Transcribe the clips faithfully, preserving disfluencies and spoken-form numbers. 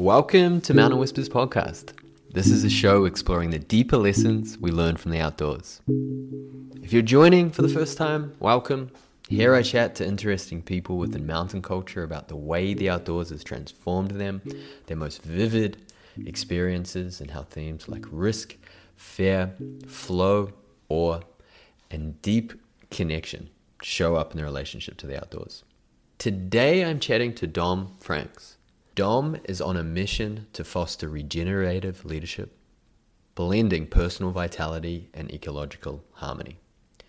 Welcome to Mountain Whispers Podcast. This is a show exploring the deeper lessons we learn from the outdoors. If you're joining for the first time, welcome. Here I chat to interesting people within mountain culture about the way the outdoors has transformed them, their most vivid experiences, and how themes like risk, fear, flow, awe, and deep connection show up in their relationship to the outdoors. Today I'm chatting to Dom Franks. Dom is on a mission to foster regenerative leadership, blending personal vitality and ecological harmony.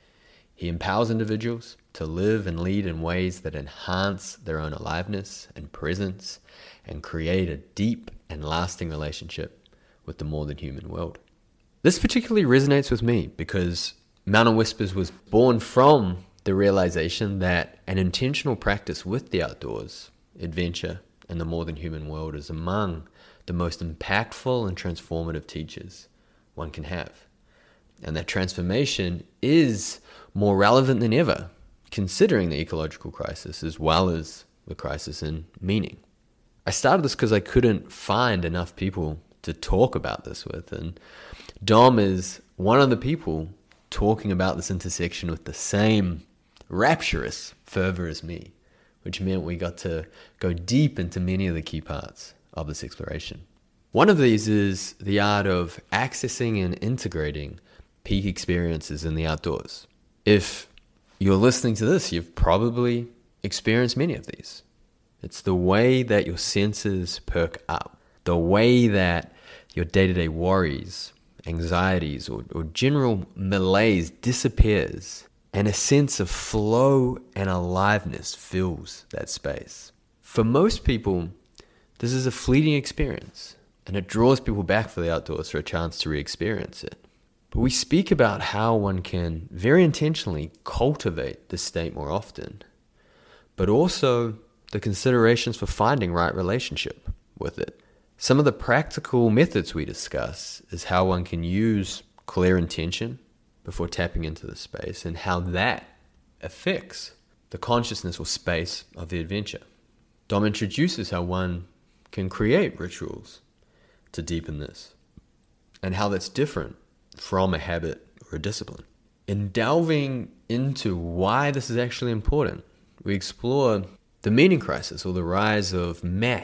He empowers individuals to live and lead in ways that enhance their own aliveness and presence and create a deep and lasting relationship with the more than human world. This particularly resonates with me because Mountain Whispers was born from the realization that an intentional practice with the outdoors, adventure, and the more than human world is among the most impactful and transformative teachers one can have. And that transformation is more relevant than ever, considering the ecological crisis as well as the crisis in meaning. I started this because I couldn't find enough people to talk about this with, and Dom is one of the people talking about this intersection with the same rapturous fervor as me, which meant we got to go deep into many of the key parts of this exploration. One of these is the art of accessing and integrating peak experiences in the outdoors. If you're listening to this, you've probably experienced many of these. It's the way that your senses perk up, the way that your day-to-day worries, anxieties, or, or general malaise disappears, and a sense of flow and aliveness fills that space. For most people, this is a fleeting experience, and it draws people back for the outdoors for a chance to re-experience it. But we speak about how one can very intentionally cultivate this state more often, but also the considerations for finding right relationship with it. Some of the practical methods we discuss is how one can use clear intention before tapping into the space and how that affects the consciousness or space of the adventure. Dom introduces how one can create rituals to deepen this and how that's different from a habit or a discipline. In delving into why this is actually important, we explore the meaning crisis or the rise of meh,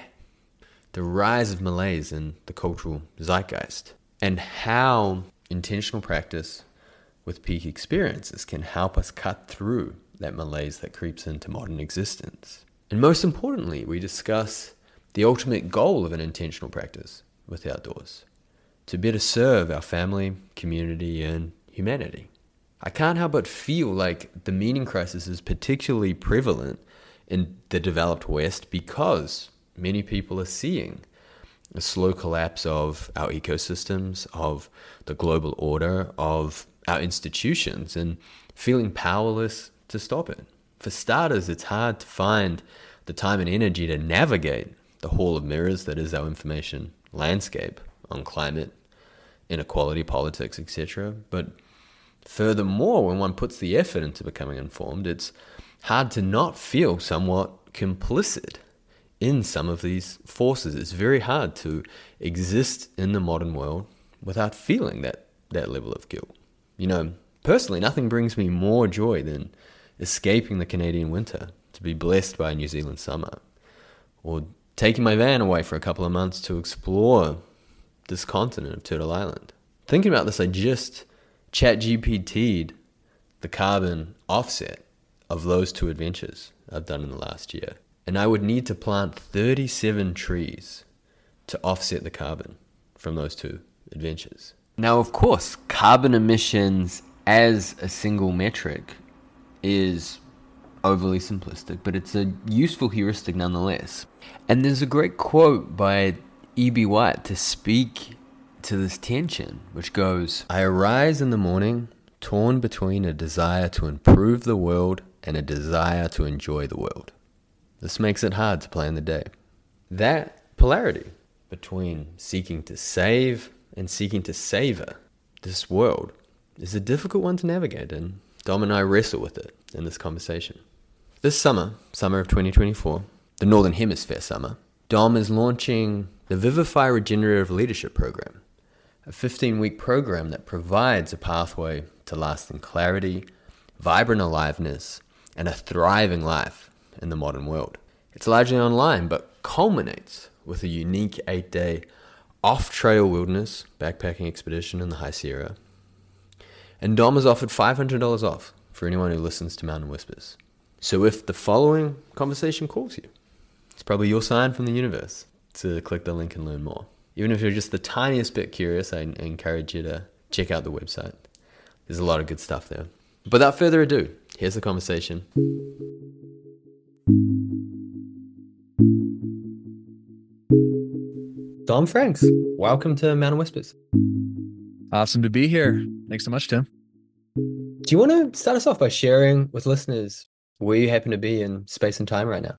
the rise of malaise in the cultural zeitgeist, and how intentional practice with peak experiences can help us cut through that malaise that creeps into modern existence. And most importantly, we discuss the ultimate goal of an intentional practice with the outdoors, to better serve our family, community, and humanity. I can't help but feel like the meaning crisis is particularly prevalent in the developed West because many people are seeing a slow collapse of our ecosystems, of the global order, of our institutions, and feeling powerless to stop it. For starters, it's hard to find the time and energy to navigate the hall of mirrors that is our information landscape on climate, inequality, politics, et cetera. But furthermore, when one puts the effort into becoming informed, it's hard to not feel somewhat complicit in some of these forces. It's very hard to exist in the modern world without feeling that, that level of guilt. You know, personally, nothing brings me more joy than escaping the Canadian winter to be blessed by a New Zealand summer, or taking my van away for a couple of months to explore this continent of Turtle Island. Thinking about this, I just chat G P T'd the carbon offset of those two adventures I've done in the last year. And I would need to plant thirty-seven trees to offset the carbon from those two adventures. Now, of course, carbon emissions as a single metric is overly simplistic, but it's a useful heuristic nonetheless. And there's a great quote by E B. White to speak to this tension, which goes, "I arise in the morning torn between a desire to improve the world and a desire to enjoy the world. This makes it hard to plan the day." That polarity between seeking to save and seeking to savor this world is a difficult one to navigate, and Dom and I wrestle with it in this conversation. This summer, summer of twenty twenty-four, the Northern Hemisphere summer, Dom is launching the the Vivify Regenerative Leadership Program, a fifteen-week program that provides a pathway to lasting clarity, vibrant aliveness, and a thriving life in the modern world. It's largely online, but culminates with a unique eight-day off-trail wilderness backpacking expedition in the High Sierra. And Dom has offered five hundred dollars off for anyone who listens to Mountain Whispers. So if the following conversation calls you, it's probably your sign from the universe to click the link and learn more. Even if you're just the tiniest bit curious, I encourage you to check out the website. There's a lot of good stuff there. But without further ado, here's the conversation. Dom Franks, welcome to Mountain Whispers. Awesome to be here. Thanks so much, Tim. Do you want to start us off by sharing with listeners where you happen to be in space and time right now?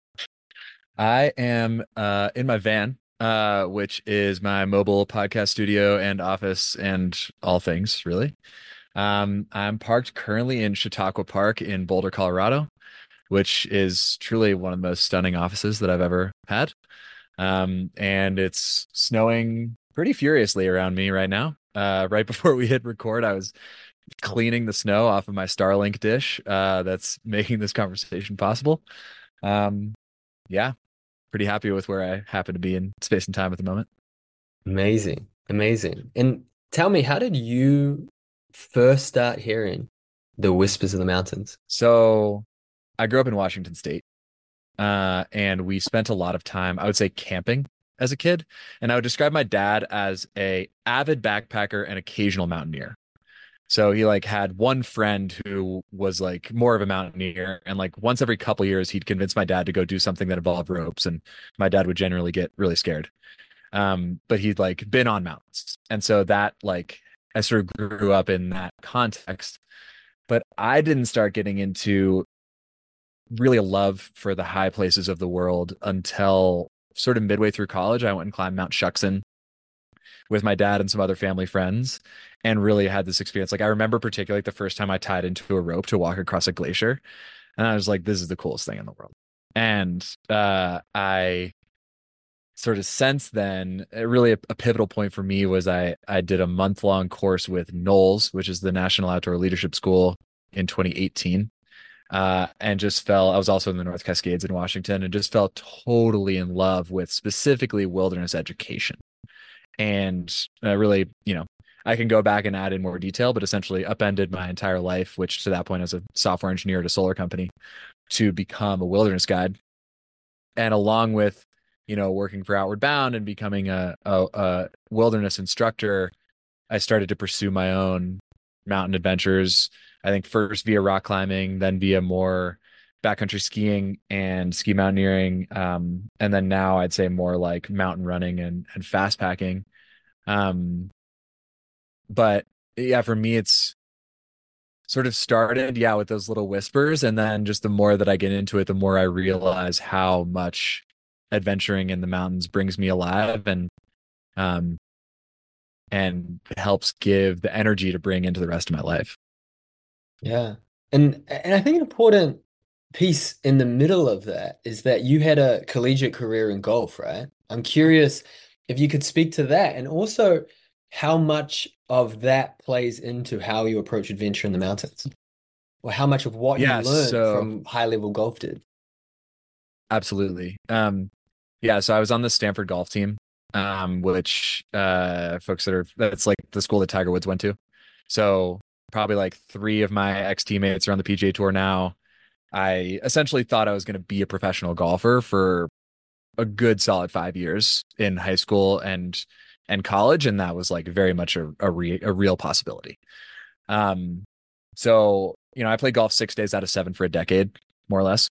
I am uh, in my van, uh, which is my mobile podcast studio and office and all things, really. Um, I'm parked currently in Chautauqua Park in Boulder, Colorado, which is truly one of the most stunning offices that I've ever had. Um, and it's snowing pretty furiously around me right now. Uh, right before we hit record, I was cleaning the snow off of my Starlink dish uh, that's making this conversation possible. Um, yeah, pretty happy with where I happen to be in space and time at the moment. Amazing, amazing. And tell me, how did you first start hearing the whispers of the mountains? So I grew up in Washington State, uh, and we spent a lot of time, I would say, camping as a kid. And I would describe my dad as a avid backpacker and occasional mountaineer. So he like had one friend who was like more of a mountaineer, and like once every couple of years he'd convince my dad to go do something that involved ropes, and my dad would generally get really scared. Um, but he'd like been on mountains, and so that like I sort of grew up in that context. But I didn't start getting into really a love for the high places of the world until sort of midway through college. I went and climbed Mount Shuksan with my dad and some other family friends, and really had this experience. Like I remember particularly like, the first time I tied into a rope to walk across a glacier, and I was like, this is the coolest thing in the world. And uh, I sort of since then, really a, a pivotal point for me was I, I did a month long course with NOLS, which is the National Outdoor Leadership School, in twenty eighteen. Uh, and just fell, I was also in the North Cascades in Washington, and just fell totally in love with specifically wilderness education. And uh, really, you know, I can go back and add in more detail, but essentially upended my entire life, which to that point as a software engineer at a solar company, to become a wilderness guide. And along with, you know, working for Outward Bound and becoming a, a, a wilderness instructor, I started to pursue my own mountain adventures. I think first via rock climbing, then via more backcountry skiing and ski mountaineering. Um, and then now I'd say more like mountain running and, and fast packing. Um, but yeah, for me, it's sort of started, yeah, with those little whispers. And then just the more that I get into it, the more I realize how much adventuring in the mountains brings me alive and, um, and helps give the energy to bring into the rest of my life. Yeah. And, and I think an important piece in the middle of that is that you had a collegiate career in golf, right? I'm curious if you could speak to that, and also how much of that plays into how you approach adventure in the mountains, or how much of what Yeah, you learned so from high level golf did. absolutely. Um, yeah, so I was on the Stanford golf team, um, which uh, folks that are, that's like the school that Tiger Woods went to. So probably like three of my ex teammates are on the P G A Tour now. I essentially thought I was going to be a professional golfer for a good solid five years in high school and and college, and that was like very much a a, re, a real possibility. Um, so you know, I played golf six days out of seven for a decade, more or less,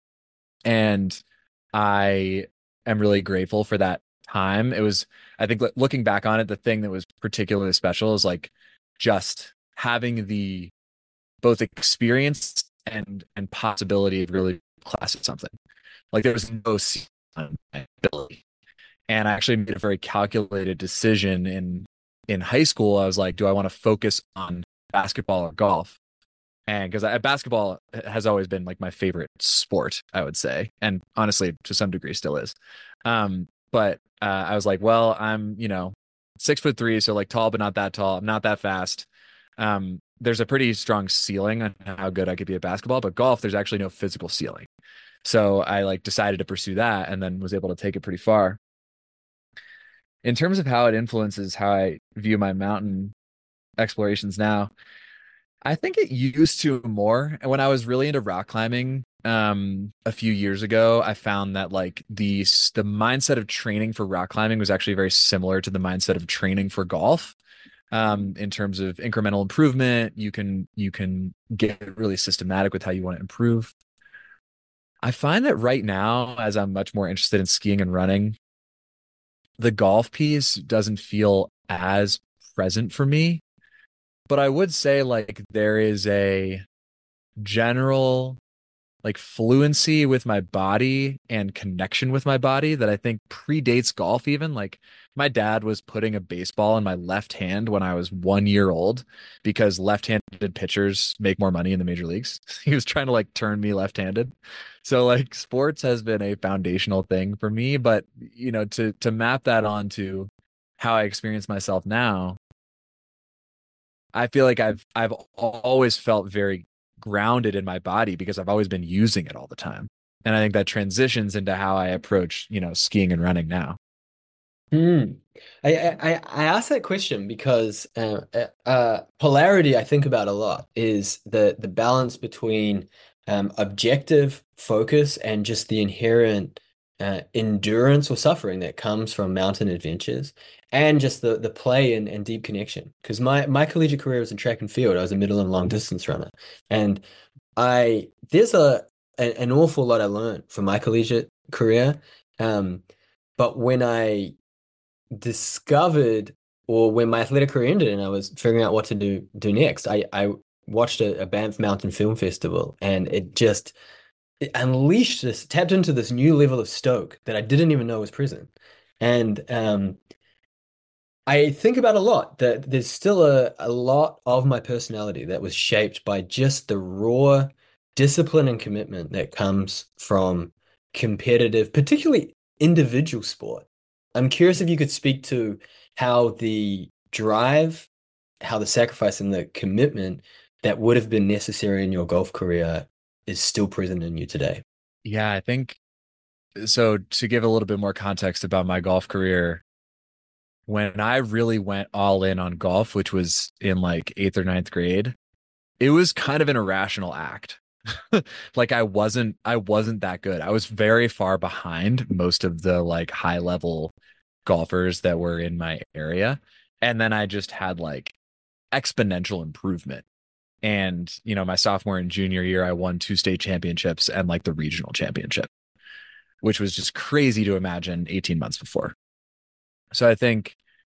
and I am really grateful for that time. It was, I think, looking back on it, the thing that was particularly special is like just having the both experience and and possibility of really class at something. Like there was no ceiling on my ability. And I actually made a very calculated decision in in high school. I was like, do I want to focus on basketball or golf? And because I, basketball has always been like my favorite sport, I would say, and honestly, to some degree, still is. Um, but uh, I was like, well, I'm, you know, six foot three, so like tall but not that tall. I'm not that fast. Um, there's a pretty strong ceiling on how good I could be at basketball, but golf, there's actually no physical ceiling. So I like decided to pursue that and then was able to take it pretty far. In terms of how it influences how I view my mountain explorations now, I think it used to more. And when I was really into rock climbing, um, a few years ago, I found that like the the mindset of training for rock climbing was actually very similar to the mindset of training for golf. Um, in terms of incremental improvement, you can you can get really systematic with how you want to improve. I find that right now, as I'm much more interested in skiing and running, the golf piece doesn't feel as present for me. But I would say like there is a general like fluency with my body and connection with my body that I think predates golf even. Like my dad was putting a baseball in my left hand when I was one year old because left-handed pitchers make more money in the major leagues. He was trying to like turn me left-handed. So like sports has been a foundational thing for me, but you know, to to map that onto how I experience myself now, I feel like I've I've always felt very grounded in my body because I've always been using it all the time. And I think that transitions into how I approach, you know, skiing and running now. Hmm. I, I I asked that question because uh, uh, uh, polarity I think about a lot is the the balance between um, objective focus and just the inherent uh, endurance or suffering that comes from mountain adventures, and just the the play and, and deep connection. Because my my collegiate career was in track and field. I was a middle and long distance runner, and I there's a, a an awful lot I learned from my collegiate career. Um, but when I discovered, or when my athletic career ended and I was figuring out what to do do next, I I watched a, a Banff Mountain Film Festival, and it just it unleashed this, tapped into this new level of stoke that I didn't even know was present. And um, I think about a lot that there's still a, a lot of my personality that was shaped by just the raw discipline and commitment that comes from competitive, particularly individual sport. I'm curious if you could speak to how the drive, how the sacrifice and the commitment that would have been necessary in your golf career is still present in you today. Yeah, I think so. To give a little bit more context about my golf career, when I really went all in on golf, which was in like eighth or ninth grade, it was kind of an irrational act. Like I wasn't I wasn't that good. I was very far behind most of the like high level golfers that were in my area. And then I just had like exponential improvement. And, you know, my sophomore and junior year, I won two state championships and like the regional championship, which was just crazy to imagine eighteen months before. So I think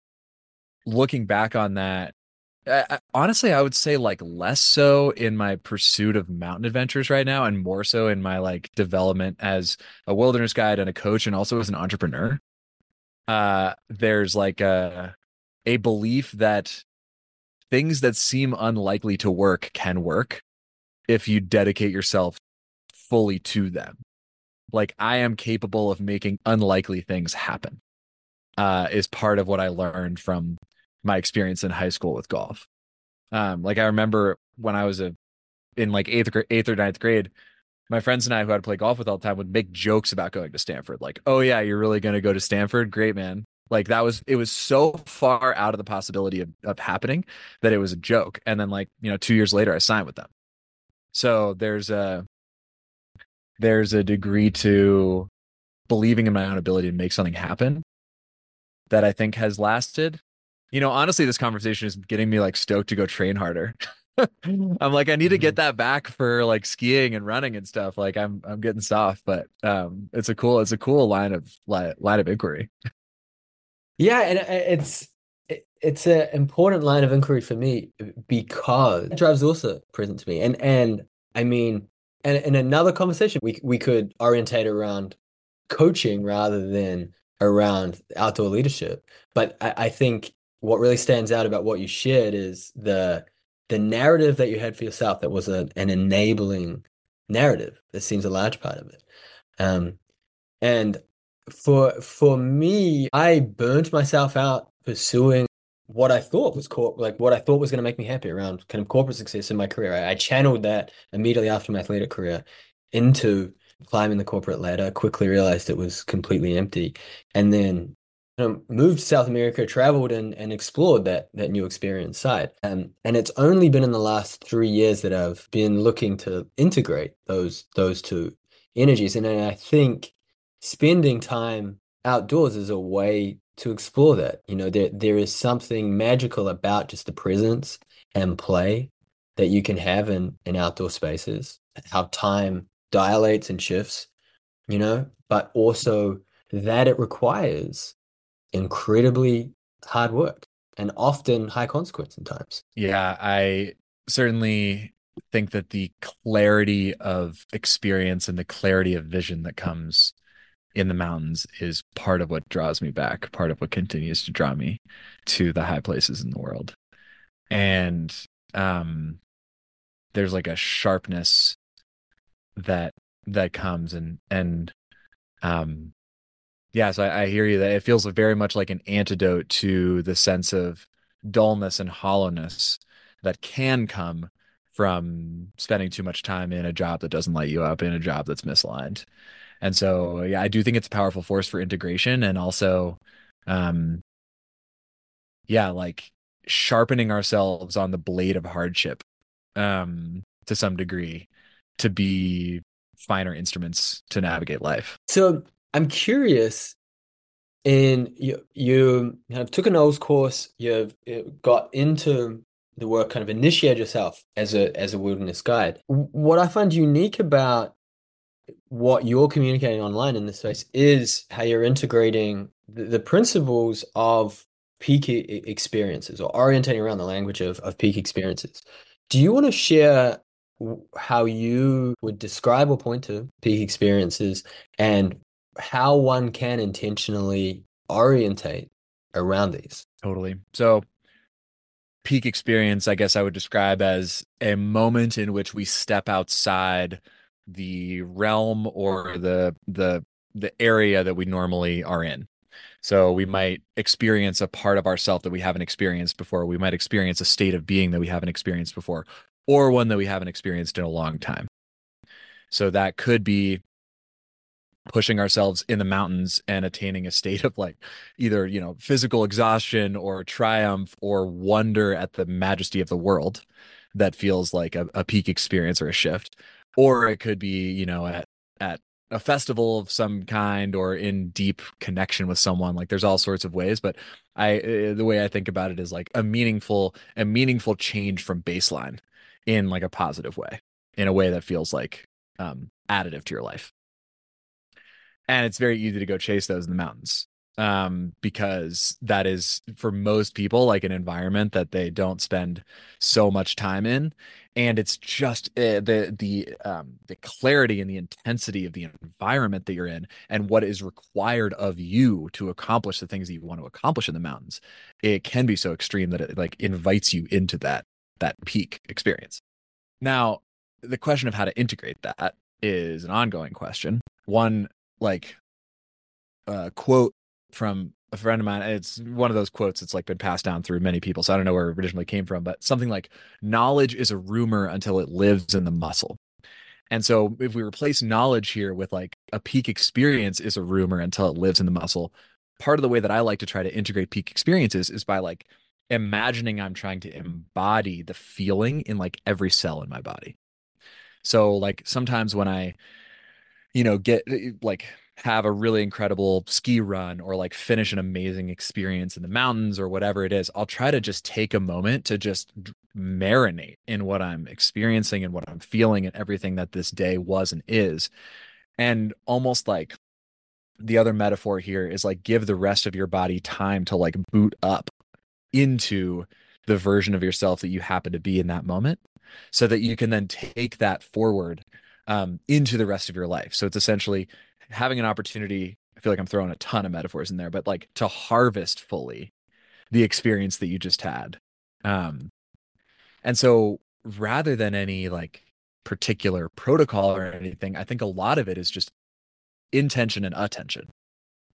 looking back on that, I, honestly, I would say like less so in my pursuit of mountain adventures right now, and more so in my like development as a wilderness guide and a coach, and also as an entrepreneur. Uh, there's like a a belief that things that seem unlikely to work can work if you dedicate yourself fully to them. Like I am capable of making unlikely things happen. Uh, is part of what I learned from my experience in high school with golf. Um, like I remember when I was a in like eighth eighth or ninth grade, my friends and I who had to play golf with all the time would make jokes about going to Stanford. Like, oh yeah, you're really going to go to Stanford? Great, man. Like that was it was so far out of the possibility of, of happening that it was a joke. And then like, you know, two years later I signed with them. So there's a there's a degree to believing in my own ability to make something happen that I think has lasted. You know, honestly, this conversation is getting me like stoked to go train harder. I'm like, I need to get Mhm. that back for like skiing and running and stuff. Like I'm I'm getting soft, but um it's a cool it's a cool line of line, line of inquiry. Yeah, and it's it's an important line of inquiry for me because drive's also present to me. And and I mean, and in another conversation, we we could orientate around coaching rather than around outdoor leadership. But I, I think what really stands out about what you shared is the the narrative that you had for yourself that was a, an enabling narrative that seems a large part of it. Um, and for for me, I burnt myself out pursuing what I thought was corp like what I thought was going to make me happy around kind of corporate success in my career. I, I channeled that immediately after my athletic career into climbing the corporate ladder, quickly realized it was completely empty, and then you know, moved to South America, traveled and, and explored that that new experience side. Um, and it's only been in the last three years that I've been looking to integrate those those two energies. And then I think spending time outdoors is a way to explore that. You know, there there is something magical about just the presence and play that you can have in in outdoor spaces, how time dilates and shifts, you know, but also that it requires incredibly hard work and often high consequence in times. Yeah, I certainly think that the clarity of experience and the clarity of vision that comes in the mountains is part of what draws me back, part of what continues to draw me to the high places in the world. And um, there's like a sharpness that that comes and and um, yeah, so I, I hear you that it feels very much like an antidote to the sense of dullness and hollowness that can come from spending too much time in a job that doesn't light you up, in a job that's misaligned. And so, yeah, I do think it's a powerful force for integration and also, um, yeah, like sharpening ourselves on the blade of hardship, um, to some degree to be finer instruments to navigate life. So I'm curious, and you you kind of took a nose course, you've uh, got into the work, kind of initiate yourself as a as a wilderness guide. What I find unique about what you're communicating online in this space is how you're integrating the, the principles of peak e- e, experiences or orientating around the language of, of peak experiences. Do you want to share w- how you would describe or point to peak experiences and how one can intentionally orientate around these? Totally. So, peak experience, I guess I would describe as a moment in which we step outside the realm or the the the area that we normally are in. So we might experience a part of ourself that we haven't experienced before. We might experience a state of being that we haven't experienced before, or one that we haven't experienced in a long time. So that could be pushing ourselves in the mountains and attaining a state of like either, you know, physical exhaustion or triumph or wonder at the majesty of the world that feels like a, a peak experience or a shift. Or it could be, you know, at at a festival of some kind or in deep connection with someone. Like there's all sorts of ways, but I uh, the way I think about it is like a meaningful a meaningful change from baseline in like a positive way, in a way that feels like um additive to your life. And it's very easy to go chase those in the mountains, um, because that is for most people like an environment that they don't spend so much time in, and it's just uh, the the um, the clarity and the intensity of the environment that you're in and what is required of you to accomplish the things that you want to accomplish in the mountains. It can be so extreme that it like invites you into that that peak experience. Now, the question of how to integrate that is an ongoing question. One like uh, quote from a friend of mine. It's one of those quotes that's like been passed down through many people, so I don't know where it originally came from, but something like knowledge is a rumor until it lives in the muscle. And so if we replace knowledge here with like a peak experience is a rumor until it lives in the muscle, part of the way that I like to try to integrate peak experiences is by like imagining I'm trying to embody the feeling in like every cell in my body. So like sometimes when I you know, get like have a really incredible ski run or like finish an amazing experience in the mountains or whatever it is, I'll try to just take a moment to just marinate in what I'm experiencing and what I'm feeling and everything that this day was and is. And almost like the other metaphor here is like give the rest of your body time to like boot up into the version of yourself that you happen to be in that moment so that you can then take that forward um, into the rest of your life. So it's essentially having an opportunity. I feel like I'm throwing a ton of metaphors in there, but like to harvest fully the experience that you just had. Um, and so rather than any like particular protocol or anything, I think a lot of it is just intention and attention.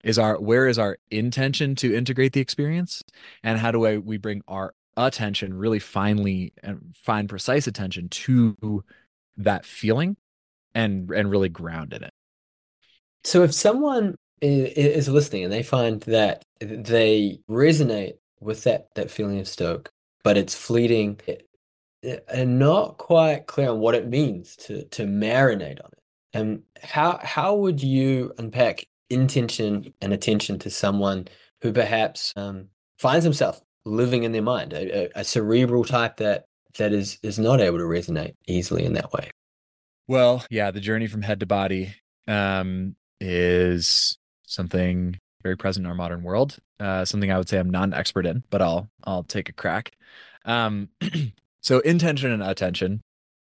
Is our where is our intention to integrate the experience, and how do I, we bring our attention really finely and fine precise attention to that feeling and and really ground in it. So if someone is listening and they find that they resonate with that that feeling of stoke, but it's fleeting and not quite clear on what it means to to marinate on it, and how how would you unpack intention and attention to someone who perhaps um, finds himself living in their mind, a, a, a cerebral type that that is is not able to resonate easily in that way? Well, yeah, the journey from head to body um, is something very present in our modern world. Uh, something I would say I'm not an expert in, but I'll I'll take a crack. Um, so intention and attention.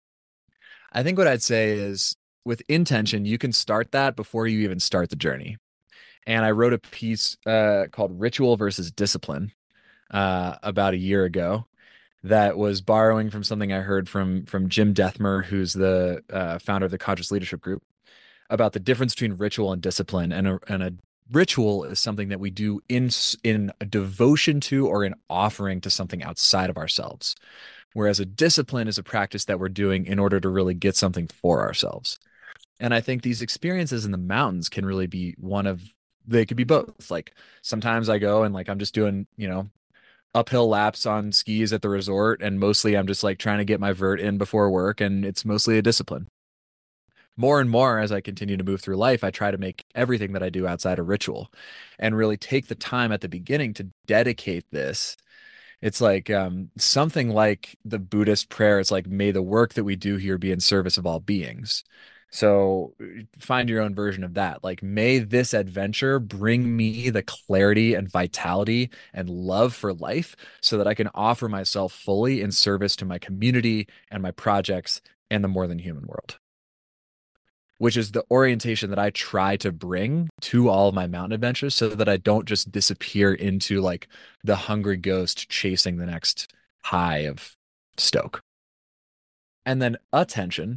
I think what I'd say is with intention, you can start that before you even start the journey. And I wrote a piece uh, called "Ritual versus Discipline" uh, about a year ago, that was borrowing from something I heard from from Jim Dethmer, who's the uh, founder of the Conscious Leadership Group, about the difference between ritual and discipline. And a, and a ritual is something that we do in in a devotion to or in offering to something outside of ourselves, whereas a discipline is a practice that we're doing in order to really get something for ourselves. And I think these experiences in the mountains can really be one of, they could be both. Like sometimes I go and like I'm just doing, you know, uphill laps on skis at the resort, and mostly I'm just like trying to get my vert in before work, and it's mostly a discipline. More and more as I continue to move through life, I try to make everything that I do outside a ritual and really take the time at the beginning to dedicate this. It's like um, something like the Buddhist prayer. It's like, may the work that we do here be in service of all beings. So find your own version of that. Like, may this adventure bring me the clarity and vitality and love for life so that I can offer myself fully in service to my community and my projects and the more than human world, which is the orientation that I try to bring to all of my mountain adventures so that I don't just disappear into like the hungry ghost chasing the next high of stoke. And then attention,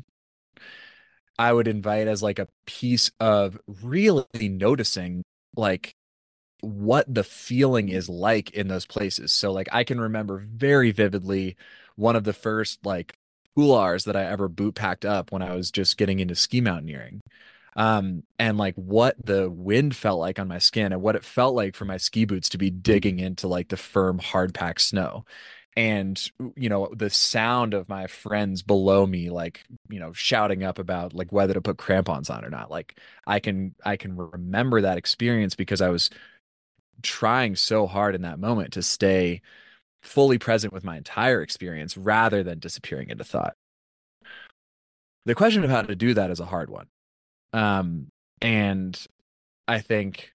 I would invite as like a piece of really noticing like what the feeling is like in those places. So like I can remember very vividly one of the first like couloirs that I ever boot packed up when I was just getting into ski mountaineering. Um, and like what the wind felt like on my skin and what it felt like for my ski boots to be digging into like the firm hard packed snow. And you know, the sound of my friends below me like, you know, shouting up about like whether to put crampons on or not. Like I can I can remember that experience because I was trying so hard in that moment to stay fully present with my entire experience rather than disappearing into thought. The question of how to do that is a hard one. Um, and I think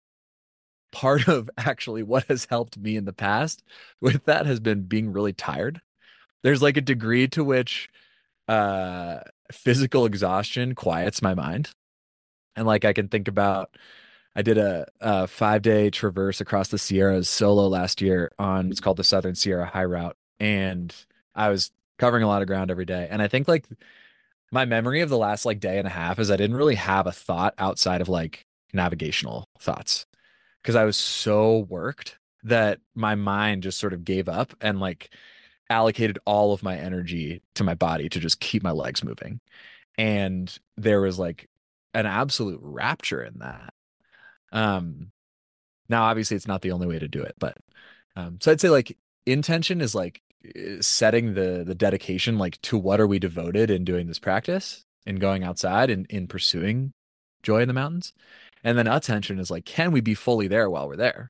part of actually what has helped me in the past with that has been being really tired. There's like a degree to which uh, physical exhaustion quiets my mind. And like I can think about, I did a, a five day traverse across the Sierras solo last year on, it's called the Southern Sierra High Route. And I was covering a lot of ground every day. And I think like my memory of the last like day and a half is I didn't really have a thought outside of like navigational thoughts because I was so worked that my mind just sort of gave up and like allocated all of my energy to my body to just keep my legs moving. And there was like an absolute rapture in that. Um, now obviously it's not the only way to do it, but um, so I'd say like intention is like setting the the dedication, like to what are we devoted in doing this practice and going outside and in pursuing joy in the mountains. And then attention is like, can we be fully there while we're there?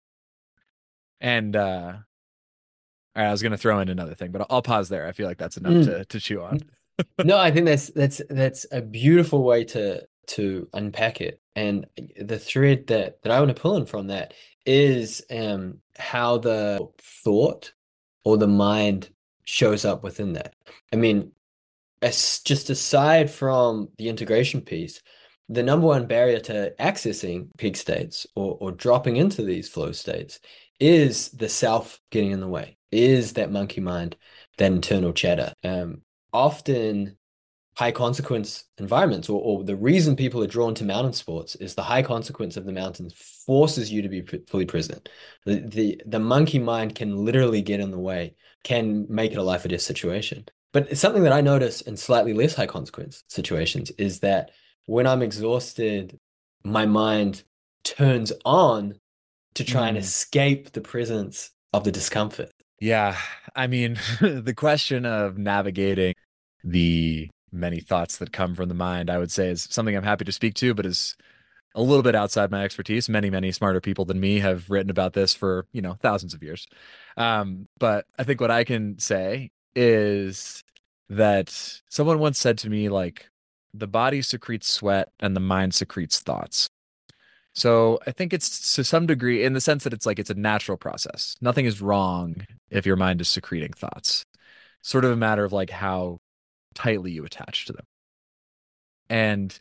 And uh all right, I was going to throw in another thing, but I'll, I'll pause there. I feel like that's enough mm. to to chew on. No, I think that's that's that's a beautiful way to to unpack it. And the thread that that I want to pull in from that is um how the thought or the mind shows up within that. I mean, as just aside from the integration piece, the number one barrier to accessing peak states or or dropping into these flow states is the self getting in the way, is that monkey mind, that internal chatter. Um, often high consequence environments, or, or the reason people are drawn to mountain sports is the high consequence of the mountains forces you to be fully present. The, the the monkey mind can literally get in the way, can make it a life or death situation. But it's something that I notice in slightly less high consequence situations is that when I'm exhausted, my mind turns on to try and Mm, escape the presence of the discomfort. yeah. I mean, the question of navigating the many thoughts that come from the mind, I would say, is something I'm happy to speak to, but is a little bit outside my expertise. Many, many smarter people than me have written about this for, you know, thousands of years. Um, but I think what I can say is that someone once said to me, like, the body secretes sweat and the mind secretes thoughts. So I think it's to some degree in the sense that it's like it's a natural process. Nothing is wrong if your mind is secreting thoughts. Sort of a matter of like how tightly you attach to them. And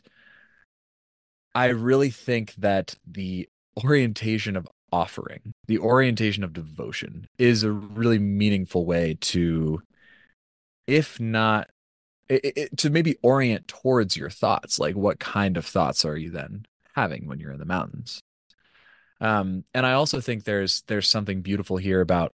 I really think that the orientation of offering, the orientation of devotion is a really meaningful way to, if not, it, it, to maybe orient towards your thoughts. Like, what kind of thoughts are you then having when you're in the mountains? Um, and I also think there's there's something beautiful here about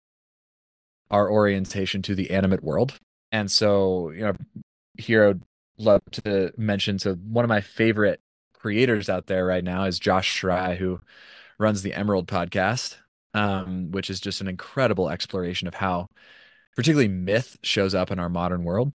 our orientation to the animate world. And so, you know, here I'd love to mention, so one of my favorite creators out there right now is Josh Schrei, who runs the Emerald podcast, um, which is just an incredible exploration of how particularly myth shows up in our modern world.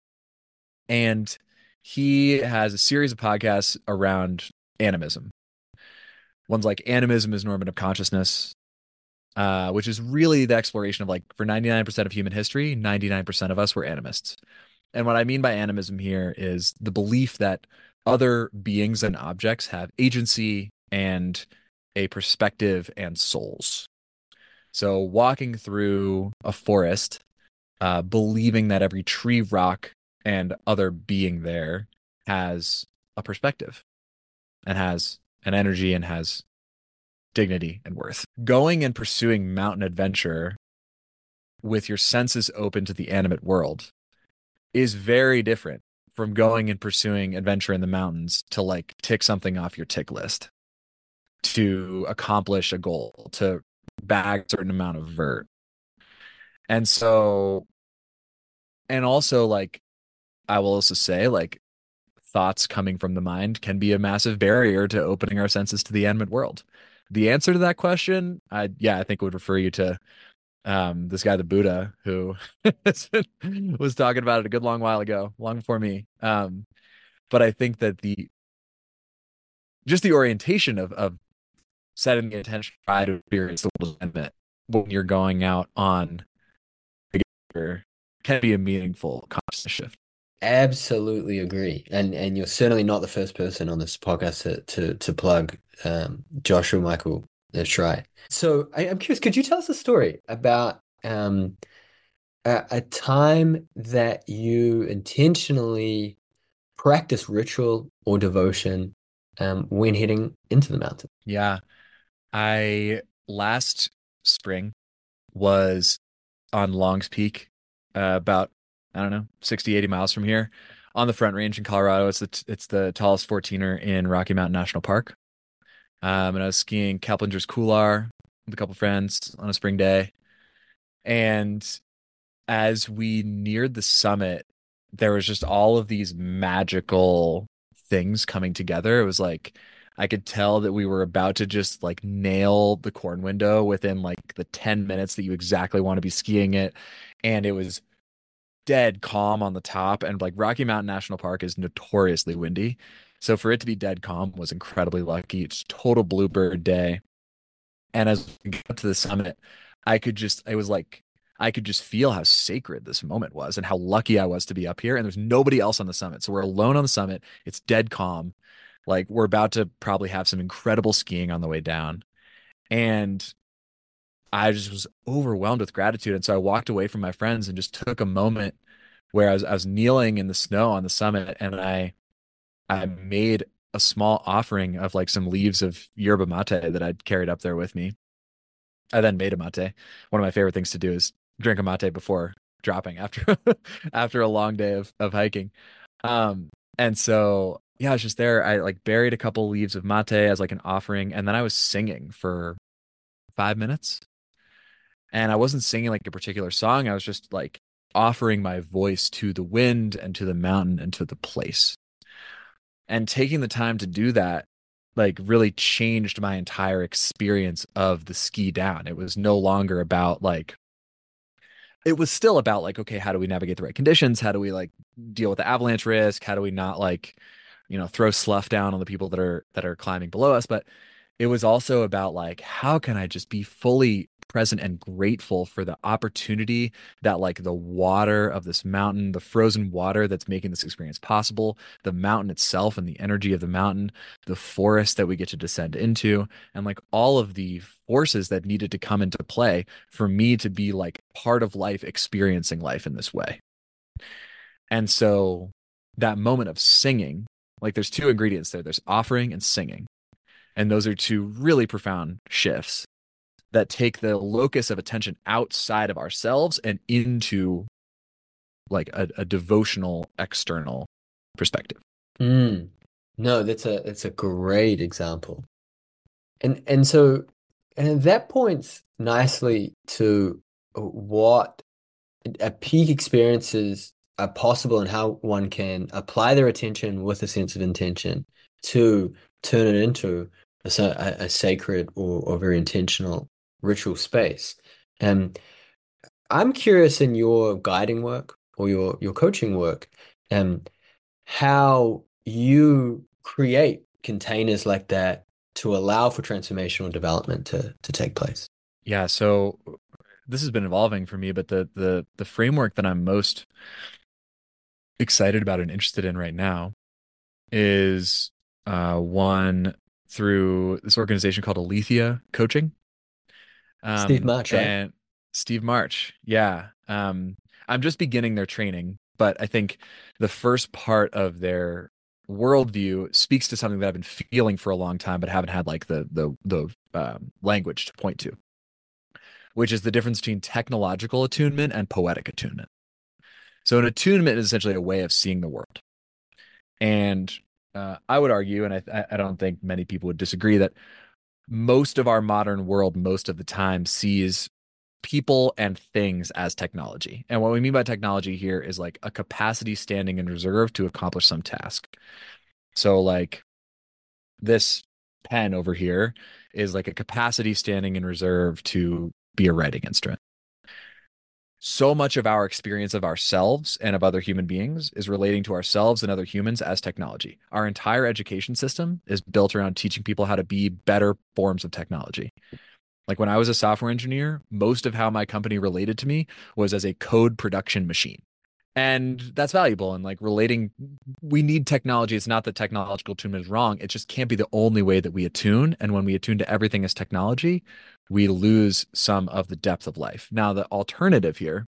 And he has a series of podcasts around animism. One's like Animism is Normative Consciousness, uh, which is really the exploration of like for ninety-nine percent of human history, ninety-nine percent of us were animists. And what I mean by animism here is the belief that other beings and objects have agency and a perspective and souls. So walking through a forest, uh, believing that every tree, rock, and other being there has a perspective and has an energy and has dignity and worth. Going and pursuing mountain adventure with your senses open to the animate world is very different from going and pursuing adventure in the mountains to like tick something off your tick list, to accomplish a goal, to bag a certain amount of vert. And so, and also like, I will also say like thoughts coming from the mind can be a massive barrier to opening our senses to the animate world. The answer to that question, I, yeah, I think would refer you to um, this guy, the Buddha, who was talking about it a good long while ago, long before me. Um, but I think that the just the orientation of of setting the intention to try to experience the world limit when you're going out on a can be a meaningful consciousness shift. Absolutely agree. And and you're certainly not the first person on this podcast to to, to plug um, Joshua Michael uh, Schrei. So I, I'm curious, could you tell us a story about um, a, a time that you intentionally practice ritual or devotion um, when heading into the mountain? Yeah, I last spring was on Long's Peak, uh, about I don't know, sixty, eighty miles from here on the Front Range in Colorado. It's the it's the tallest fourteener in Rocky Mountain National Park. Um, and I was skiing Kaplinger's Couloir with a couple friends on a spring day. And as we neared the summit, there was just all of these magical things coming together. It was like I could tell that we were about to just like nail the corn window within like the ten minutes that you exactly want to be skiing it. And it was dead calm on the top. And like Rocky Mountain National Park is notoriously windy. So for it to be dead calm was incredibly lucky. It's total bluebird day. And as we got to the summit, I could just, it was like, I could just feel how sacred this moment was and how lucky I was to be up here. And there's nobody else on the summit. So we're alone on the summit. It's dead calm. Like we're about to probably have some incredible skiing on the way down. And I just was overwhelmed with gratitude. And so I walked away from my friends and just took a moment where I was, I was kneeling in the snow on the summit and I, I made a small offering of like some leaves of yerba mate that I'd carried up there with me. I then made a mate. One of my favorite things to do is drink a mate before dropping after after a long day of, of hiking. Um, and so yeah, I was just there. I like buried a couple leaves of mate as like an offering, and then I was singing for five minutes. And I wasn't singing like a particular song. I was just like offering my voice to the wind and to the mountain and to the place. And taking the time to do that like really changed my entire experience of the ski down. It was no longer about like it was still about like, okay, how do we navigate the right conditions? How do we like deal with the avalanche risk? How do we not like, you know, throw slough down on the people that are that are climbing below us? But it was also about like, how can I just be fully present and grateful for the opportunity that like the water of this mountain, the frozen water that's making this experience possible, the mountain itself and the energy of the mountain, the forest that we get to descend into, and like all of the forces that needed to come into play for me to be like part of life, experiencing life in this way. And so that moment of singing, like there's two ingredients there. There's offering and singing. And those are two really profound shifts that take the locus of attention outside of ourselves and into like a, a devotional external perspective. Mm. No, that's a that's a great example. And and so and that points nicely to what a peak experiences are possible and how one can apply their attention with a sense of intention to turn it into a, a, a sacred or, or very intentional ritual space. And I'm curious in your guiding work or your your coaching work, um, how you create containers like that to allow for transformational development to to take place. Yeah, so this has been evolving for me, but the the the framework that I'm most excited about and interested in right now is uh, one through this organization called Alethea Coaching. Steve Um, March, right? and Steve March, yeah. Um, I'm just beginning their training, but I think the first part of their worldview speaks to something that I've been feeling for a long time, but haven't had like the the the um, language to point to, which is the difference between technological attunement and poetic attunement. So an attunement is essentially a way of seeing the world. And uh, I would argue, and I, I don't think many people would disagree, that most of our modern world, most of the time, sees people and things as technology. And what we mean by technology here is like a capacity standing in reserve to accomplish some task. So, like this pen over here is like a capacity standing in reserve to be a writing instrument. So much of our experience of ourselves and of other human beings is relating to ourselves and other humans as technology. Our entire education system is built around teaching people how to be better forms of technology. Like when I was a software engineer, most of how my company related to me was as a code production machine. And that's valuable. And like relating, we need technology. It's not that technological attunement is wrong. It just can't be the only way that we attune. And when we attune to everything as technology, we lose some of the depth of life. Now, the alternative here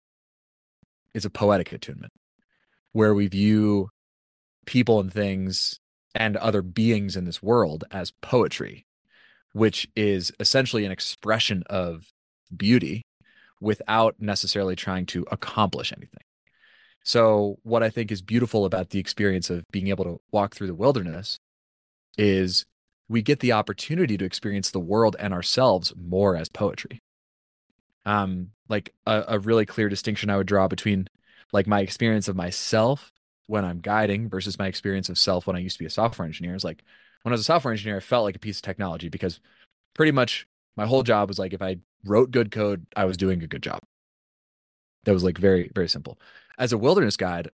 is a poetic attunement, where we view people and things and other beings in this world as poetry, which is essentially an expression of beauty without necessarily trying to accomplish anything. So, what I think is beautiful about the experience of being able to walk through the wilderness is we get the opportunity to experience the world and ourselves more as poetry. Um, like a, a really clear distinction I would draw between like my experience of myself when I'm guiding versus my experience of self when I used to be a software engineer is like when I was a software engineer, I felt like a piece of technology because pretty much my whole job was like if I wrote good code, I was doing a good job. That was like very, very simple. As a wilderness guide,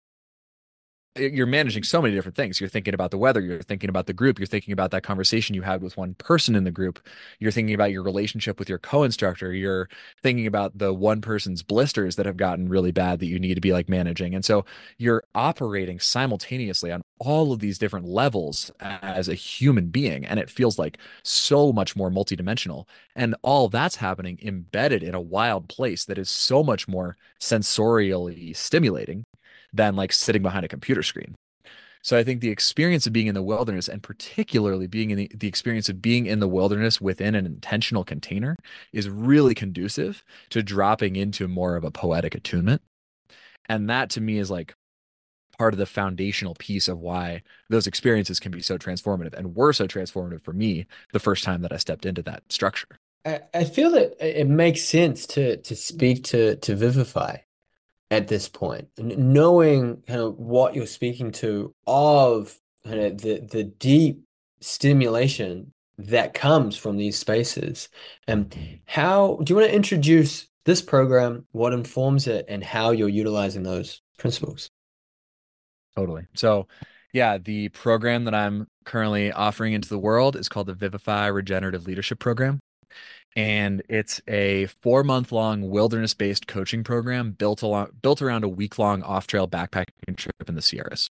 you're managing so many different things. You're thinking about the weather. You're thinking about the group. You're thinking about that conversation you had with one person in the group. You're thinking about your relationship with your co-instructor. You're thinking about the one person's blisters that have gotten really bad that you need to be like managing. And so you're operating simultaneously on all of these different levels as a human being. And it feels like so much more multidimensional. And all that's happening embedded in a wild place that is so much more sensorially stimulating than like sitting behind a computer screen. So I think the experience of being in the wilderness and particularly being in the, the experience of being in the wilderness within an intentional container is really conducive to dropping into more of a poetic attunement. And that to me is like part of the foundational piece of why those experiences can be so transformative and were so transformative for me the first time that I stepped into that structure. I, I feel that it makes sense to to speak to to Vivify at this point, and knowing kind of what you're speaking to of kind of the the deep stimulation that comes from these spaces. And how do you want to introduce this program, what informs it, and how you're utilizing those principles? Totally. So, yeah, the program that I'm currently offering into the world is called the Vivify Regenerative Leadership Program. And it's a four month long wilderness based coaching program built along built around a week long off trail backpacking trip in the Sierras.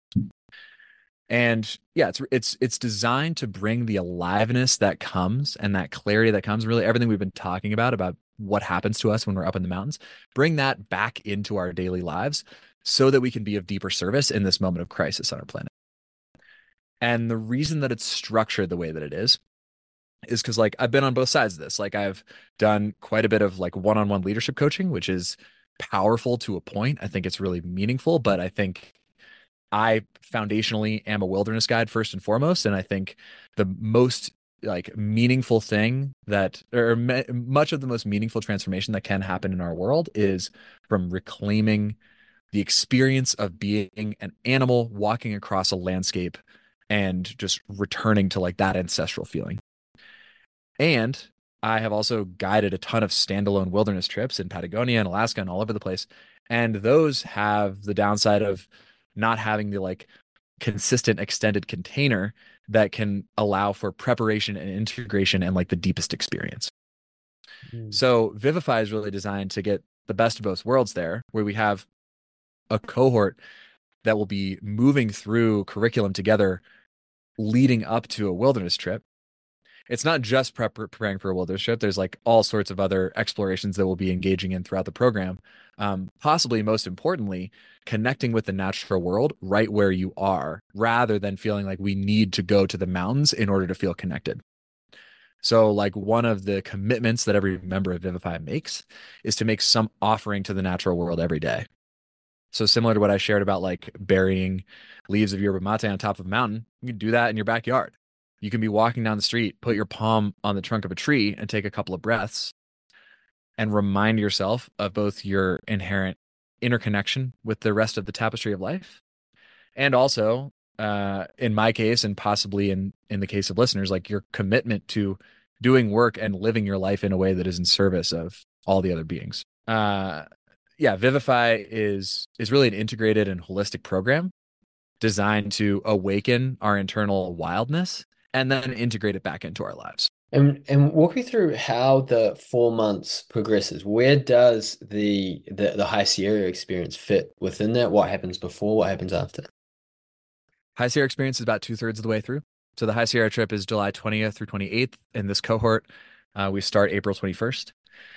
And yeah, it's it's it's designed to bring the aliveness that comes and that clarity that comes, really everything we've been talking about about what happens to us when we're up in the mountains, bring that back into our daily lives so that we can be of deeper service in this moment of crisis on our planet. And the reason that it's structured the way that it is is because like I've been on both sides of this. Like I've done quite a bit of like one-on-one leadership coaching, which is powerful to a point. I think it's really meaningful, but I think I foundationally am a wilderness guide first and foremost. And I think the most like meaningful thing that, or me, much of the most meaningful transformation that can happen in our world is from reclaiming the experience of being an animal walking across a landscape and just returning to like that ancestral feeling. And I have also guided a ton of standalone wilderness trips in Patagonia and Alaska and all over the place. And those have the downside of not having the like consistent extended container that can allow for preparation and integration and like the deepest experience. Mm. So Vivify is really designed to get the best of both worlds there, where we have a cohort that will be moving through curriculum together leading up to a wilderness trip. It's not just prep preparing for a wilderness trip. There's like all sorts of other explorations that we'll be engaging in throughout the program. Um, possibly most importantly, connecting with the natural world right where you are, rather than feeling like we need to go to the mountains in order to feel connected. So like one of the commitments that every member of Vivify makes is to make some offering to the natural world every day. So similar to what I shared about like burying leaves of yerba mate on top of a mountain, you can do that in your backyard. You can be walking down the street, put your palm on the trunk of a tree and take a couple of breaths and remind yourself of both your inherent interconnection with the rest of the tapestry of life. And also, uh, in my case, and possibly in, in the case of listeners, like your commitment to doing work and living your life in a way that is in service of all the other beings. Uh, yeah, Vivify is, is really an integrated and holistic program designed to awaken our internal wildness and then integrate it back into our lives. And and walk me through how the four months progresses. Where does the the, the High Sierra experience fit within that? What happens before? What happens after? High Sierra experience is about two thirds of the way through. So the High Sierra trip is July twentieth through twenty-eighth. In this cohort, uh, we start April twenty-first.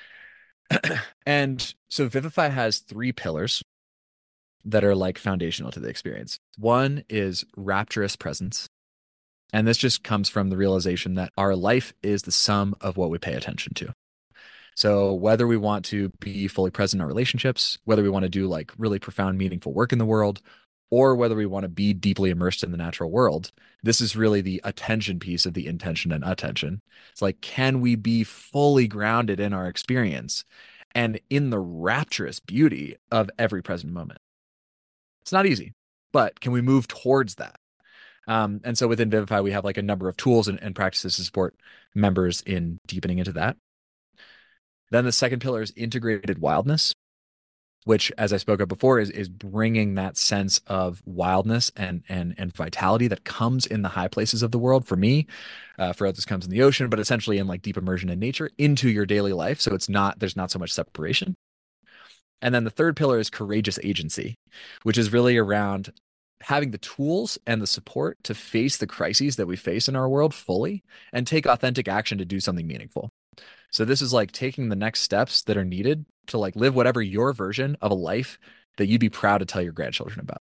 And so Vivify has three pillars that are like foundational to the experience. One is rapturous presence. And this just comes from the realization that our life is the sum of what we pay attention to. So whether we want to be fully present in our relationships, whether we want to do like really profound, meaningful work in the world, or whether we want to be deeply immersed in the natural world, this is really the attention piece of the intention and attention. It's like, can we be fully grounded in our experience and in the rapturous beauty of every present moment? It's not easy, but can we move towards that? Um, and so within Vivify, we have like a number of tools and, and practices to support members in deepening into that. Then the second pillar is integrated wildness, which, as I spoke of before, is, is bringing that sense of wildness and, and, and vitality that comes in the high places of the world. For me, uh, for others comes in the ocean, but essentially in like deep immersion in nature into your daily life. So it's not, there's not so much separation. And then the third pillar is courageous agency, which is really around having the tools and the support to face the crises that we face in our world fully and take authentic action to do something meaningful. So this is like taking the next steps that are needed to like live whatever your version of a life that you'd be proud to tell your grandchildren about.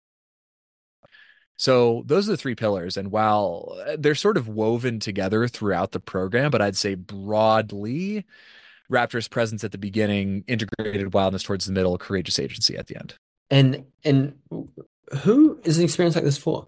So those are the three pillars. And while they're sort of woven together throughout the program, but I'd say broadly, rapturous presence at the beginning, integrated wildness towards the middle, courageous agency at the end. And and Who is an experience like this for?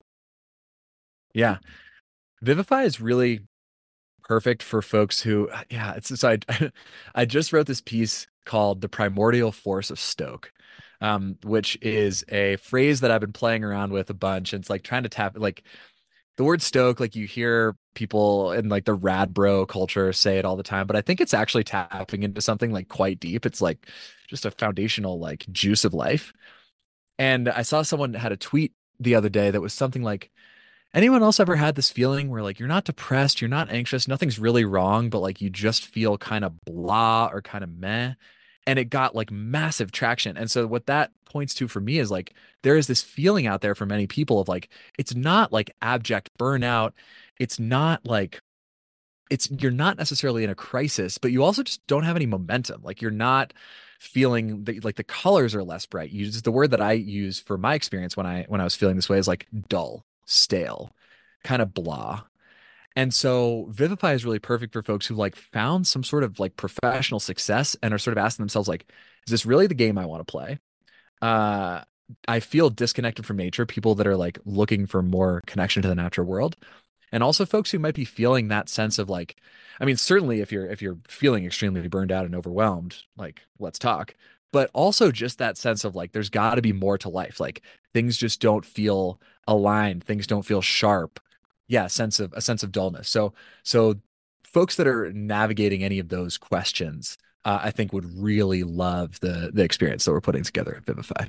Yeah. Vivify is really perfect for folks who, yeah, it's so I, I just wrote this piece called The Primordial Force of Stoke, um, which is a phrase that I've been playing around with a bunch. And it's like trying to tap, like the word stoke, like you hear people in like the rad bro culture say it all the time, but I think it's actually tapping into something like quite deep. It's like just a foundational like juice of life. And I saw someone had a tweet the other day that was something like, anyone else ever had this feeling where like you're not depressed, you're not anxious, nothing's really wrong, but like you just feel kind of blah or kind of meh? And it got like massive traction. And so what that points to for me is like there is this feeling out there for many people of like it's not like abject burnout. It's not like it's you're not necessarily in a crisis, but you also just don't have any momentum. Like you're not feeling that like the colors are less bright. You just the word that I use for my experience when I when I was feeling this way is like dull, stale, kind of blah. And so Vivify is really perfect for folks who like found some sort of like professional success and are sort of asking themselves like, is this really the game I want to play? Uh I feel disconnected from nature, people that are like looking for more connection to the natural world, and also folks who might be feeling that sense of like, I mean, certainly if you're if you're feeling extremely burned out and overwhelmed, like let's talk, but also just that sense of like there's got to be more to life, like things just don't feel aligned, things don't feel sharp. Yeah, sense of a sense of dullness. So so folks that are navigating any of those questions, uh, I think would really love the the experience that we're putting together at Vivify.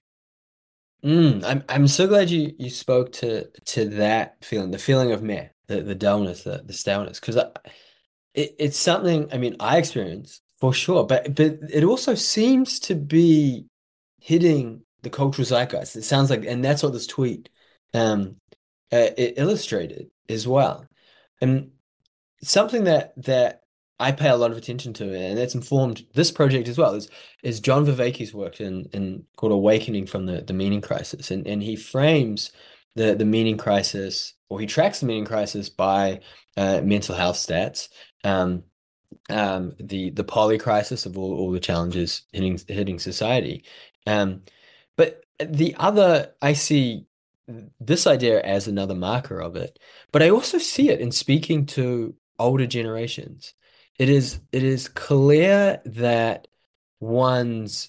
Mm, I'm I'm so glad you you spoke to to that feeling, the feeling of meh, the the dullness, the the staleness, because it, it's something. I mean, I experience for sure, but but it also seems to be hitting the cultural zeitgeist. It sounds like, and that's what this tweet um uh, it illustrated as well. And something that that I pay a lot of attention to, and that's informed this project as well, is is John Vervaeke's work in in called Awakening from the the Meaning Crisis, and and he frames the the meaning crisis, or he tracks the meaning crisis by uh, mental health stats, um, um, the the poly crisis of all, all the challenges hitting hitting society, um, but the other I see this idea as another marker of it, but I also see it in speaking to older generations. It is it is clear that one's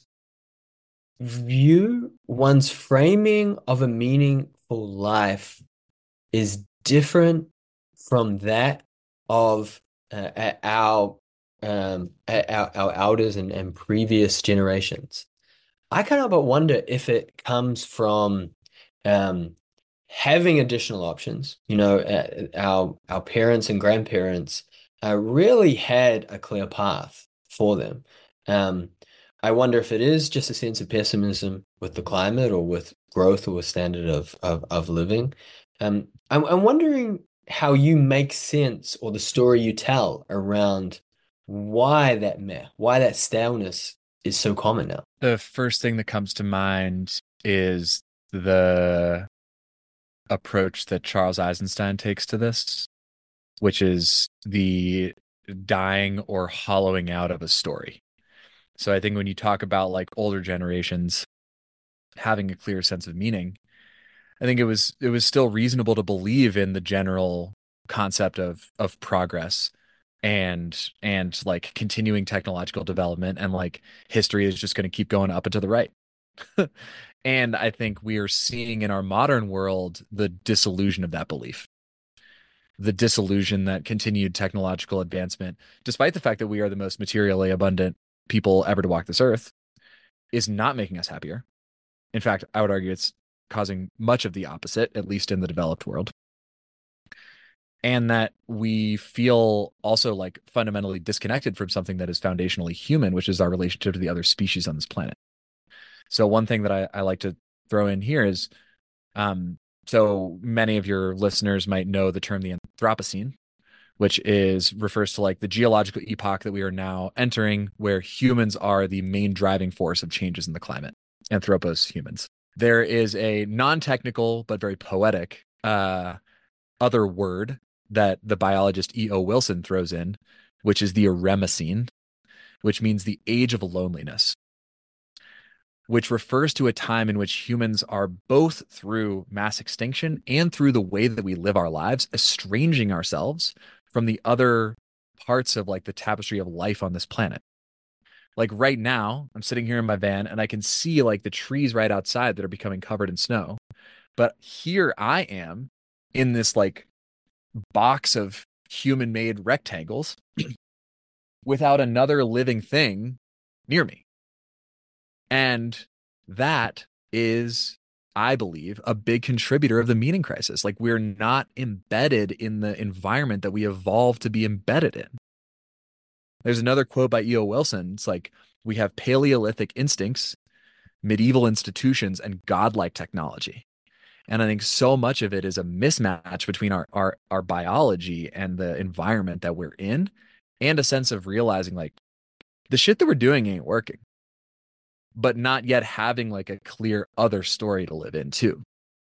view, one's framing of a meaningful life is different from that of uh, our um our, our elders and, and previous generations. I kind of but wonder if it comes from um, having additional options. You know, uh, our our parents and grandparents uh, really had a clear path for them. Um, I wonder if it is just a sense of pessimism with the climate or with growth or with standard of of, of living. Um, I'm, I'm wondering how you make sense or the story you tell around why that meh, why that staleness is so common now. The first thing that comes to mind is the approach that Charles Eisenstein takes to this, which is the dying or hollowing out of a story. So I think when you talk about like older generations having a clear sense of meaning, I think it was it was still reasonable to believe in the general concept of of progress and and like continuing technological development, and like history is just going to keep going up and to the right. And I think we are seeing in our modern world the disillusion of that belief, the disillusion that continued technological advancement, despite the fact that we are the most materially abundant people ever to walk this earth, is not making us happier. In fact, I would argue it's causing much of the opposite, at least in the developed world. And that we feel also like fundamentally disconnected from something that is foundationally human, which is our relationship to the other species on this planet. So one thing that I, I like to throw in here is, um, so many of your listeners might know the term the Anthropocene, which is refers to like the geological epoch that we are now entering, where humans are the main driving force of changes in the climate. Anthropos, humans. There is a non-technical but very poetic uh, other word that the biologist E O. Wilson throws in, which is the Eremocene, which means the age of loneliness. which refers to a time in which humans are both through mass extinction and through the way that we live our lives, estranging ourselves from the other parts of like the tapestry of life on this planet. Like right now, I'm sitting here in my van and I can see like the trees right outside that are becoming covered in snow. But here I am in this like box of human made rectangles without another living thing near me. And that is, I believe, a big contributor of the meaning crisis. Like we're not embedded in the environment that we evolved to be embedded in. There's another quote by E O. Wilson. It's like, we have Paleolithic instincts, medieval institutions, and godlike technology. And I think so much of it is a mismatch between our, our, our biology and the environment that we're in, and a sense of realizing like the shit that we're doing ain't working, but not yet having like a clear other story to live in too.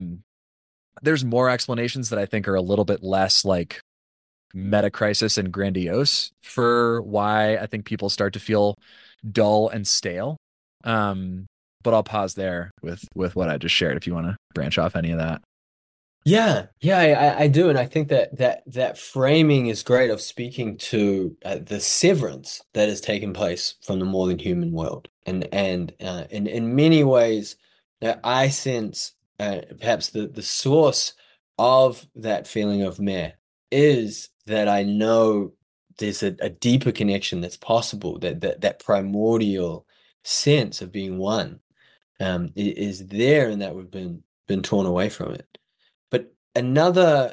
There's more explanations that I think are a little bit less like meta crisis and grandiose for why I think people start to feel dull and stale. Um, but I'll pause there with with what I just shared if you want to branch off any of that. Yeah, yeah, I, I do, and I think that that that framing is great of speaking to uh, the severance that has taken place from the more than human world, and and uh, in in many ways, that I sense uh, perhaps the the source of that feeling of meh is that I know there's a, a deeper connection that's possible, that that that primordial sense of being one um, i- is there, and that we've been been torn away from it. But another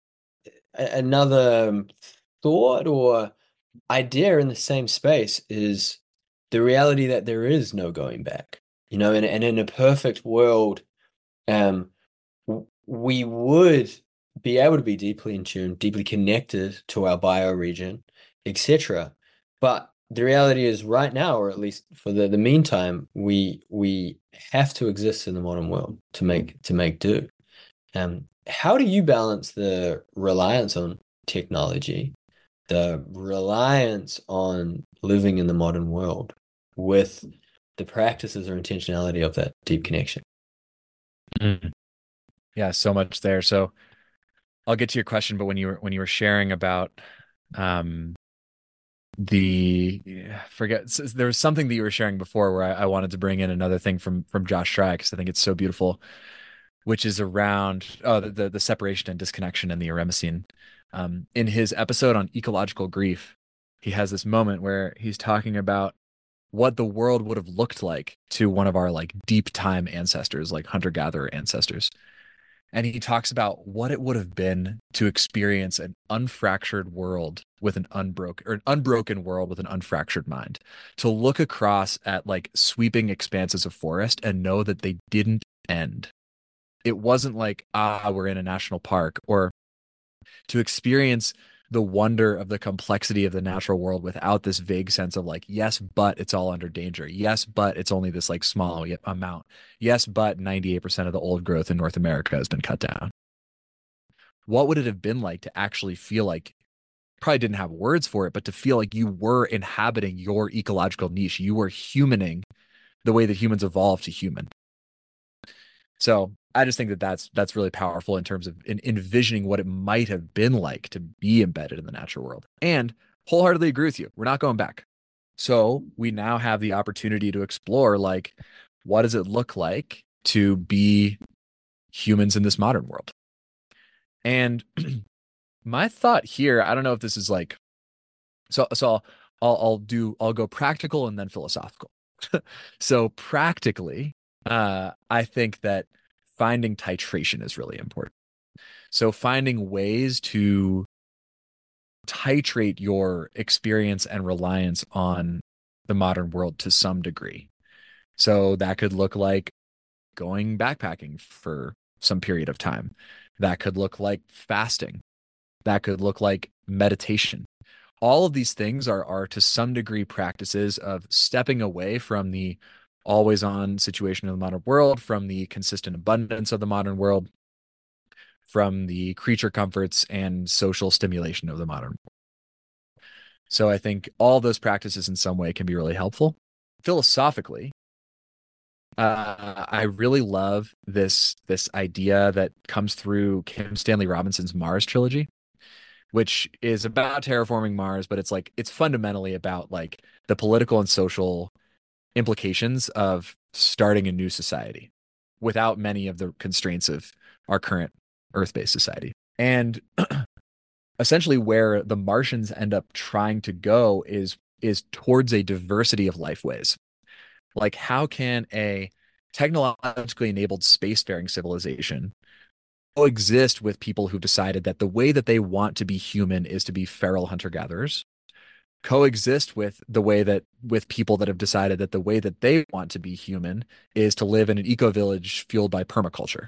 a- another um, thought or idea in the same space is the reality that there is no going back. You know, and, and in a perfect world, um, w- we would be able to be deeply in tune, deeply connected to our bioregion, et cetera. But the reality is right now, or at least for the, the meantime, we we have to exist in the modern world to make to make do. Um, how do you balance the reliance on technology, the reliance on living in the modern world with the practices or intentionality of that deep connection? Mm. Yeah, so much there. So I'll get to your question, but when you were when you were sharing about um the yeah, forget there was something that you were sharing before where I, I wanted to bring in another thing from from Josh Schreyer because I think it's so beautiful, which is around oh the the, the separation and disconnection and the Eremocene. Um, in his episode on ecological grief, he has this moment where he's talking about what the world would have looked like to one of our like deep time ancestors, like hunter gatherer ancestors. And he talks about what it would have been to experience an unfractured world with an unbroken or an unbroken world with an unfractured mind, to look across at like sweeping expanses of forest and know that they didn't end. It wasn't like, ah, we're in a national park, or to experience the wonder of the complexity of the natural world without this vague sense of like, yes, but it's all under danger. Yes, but it's only this like small amount. Yes, but ninety-eight percent of the old growth in North America has been cut down. What would it have been like to actually feel like, probably didn't have words for it, but to feel like you were inhabiting your ecological niche? You were humaning the way that humans evolved to human. So I just think that that's that's really powerful in terms of in, envisioning what it might have been like to be embedded in the natural world. And wholeheartedly agree with you. We're not going back. So we now have the opportunity to explore like, what does it look like to be humans in this modern world? And my thought here, I don't know if this is like so so I'll I'll, I'll do I'll go practical and then philosophical. So practically, uh, I think that finding titration is really important. So finding ways to titrate your experience and reliance on the modern world to some degree. So that could look like going backpacking for some period of time. That could look like fasting. That could look like meditation. All of these things are are to some degree practices of stepping away from the always on situation of the modern world, from the consistent abundance of the modern world, from the creature comforts and social stimulation of the modern world. So I think all those practices in some way can be really helpful. Philosophically, Uh, I really love this this idea that comes through Kim Stanley Robinson's Mars trilogy, which is about terraforming Mars, but it's like it's fundamentally about like the political and social implications of starting a new society without many of the constraints of our current Earth-based society. And essentially where the Martians end up trying to go is is towards a diversity of lifeways. Like how can a technologically enabled spacefaring civilization coexist with people who've decided that the way that they want to be human is to be feral hunter-gatherers, coexist with the way that with people that have decided that the way that they want to be human is to live in an eco-village fueled by permaculture.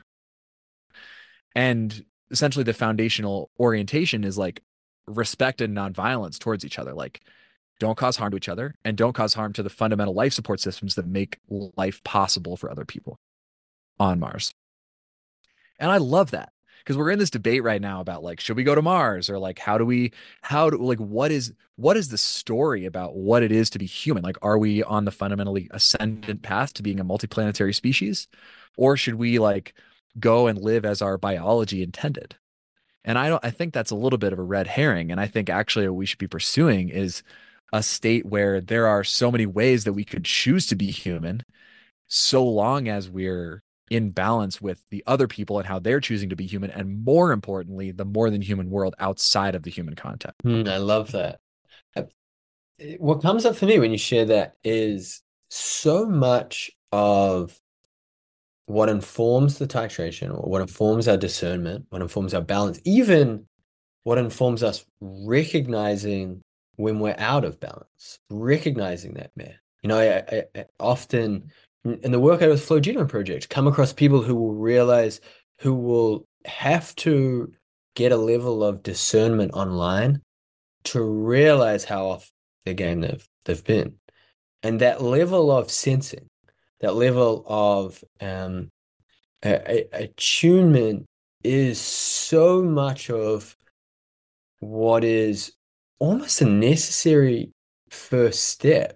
And essentially the foundational orientation is like respect and nonviolence towards each other. Like don't cause harm to each other and don't cause harm to the fundamental life support systems that make life possible for other people on Mars. And I love that because we're in this debate right now about like, should we go to Mars or like, how do we, how do like, what is, what is the story about what it is to be human? Like, are we on the fundamentally ascendant path to being a multiplanetary species, or should we like go and live as our biology intended? And I don't, I think that's a little bit of a red herring. And I think actually what we should be pursuing is a state where there are so many ways that we could choose to be human, so long as we're in balance with the other people and how they're choosing to be human, and more importantly, the more than human world outside of the human context. Mm, I love that. Uh, What comes up for me when you share that is so much of what informs the titration, or what informs our discernment, what informs our balance, even what informs us recognizing when we're out of balance, recognizing that, man. You know, I, I, I often in the work I do with Flow Genome Project, come across people who will realize, who will have to get a level of discernment online to realize how off the game they've they've been. And that level of sensing, that level of um, a, a, attunement is so much of what is almost a necessary first step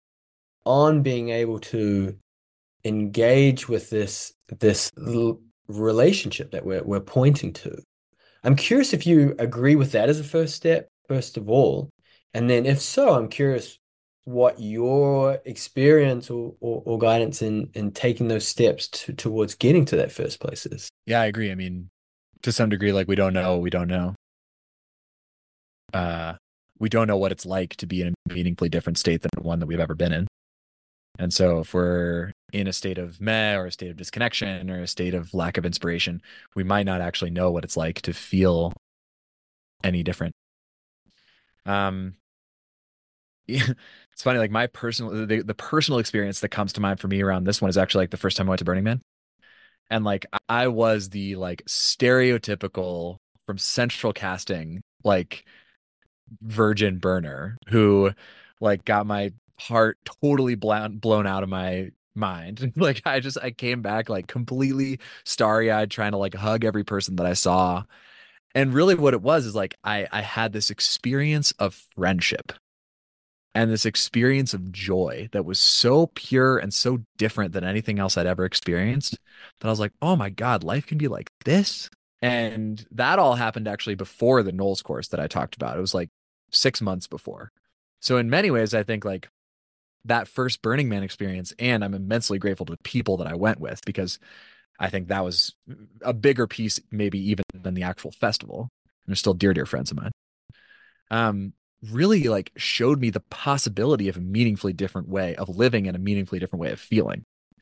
on being able to engage with this this l- relationship that we're we're pointing to. I'm curious if you agree with that as a first step, first of all, and then if so, I'm curious what your experience or, or, or guidance in in taking those steps to, towards getting to that first place is. Yeah, I agree. I mean, to some degree, like we don't know, we don't know. Uh, we don't know what it's like to be in a meaningfully different state than the one that we've ever been in. And so if we're in a state of meh or a state of disconnection or a state of lack of inspiration, we might not actually know what it's like to feel any different. Um, it's funny, like my personal, the, the personal experience that comes to mind for me around this one is actually like the first time I went to Burning Man. And like I was the like stereotypical from central casting, like virgin burner who like got my heart totally blown blown out of my mind. Like I just I came back like completely starry-eyed trying to like hug every person that I saw. And really what it was is like I I had this experience of friendship and this experience of joy that was so pure and so different than anything else I'd ever experienced that I was like, "Oh my God, life can be like this." And that all happened actually before the Knowles course that I talked about. It was like six months before. So in many ways, I think like that first Burning Man experience, and I'm immensely grateful to the people that I went with because I think that was a bigger piece, maybe even than the actual festival. And they're still dear, dear friends of mine. Um, really like showed me the possibility of a meaningfully different way of living and a meaningfully different way of feeling.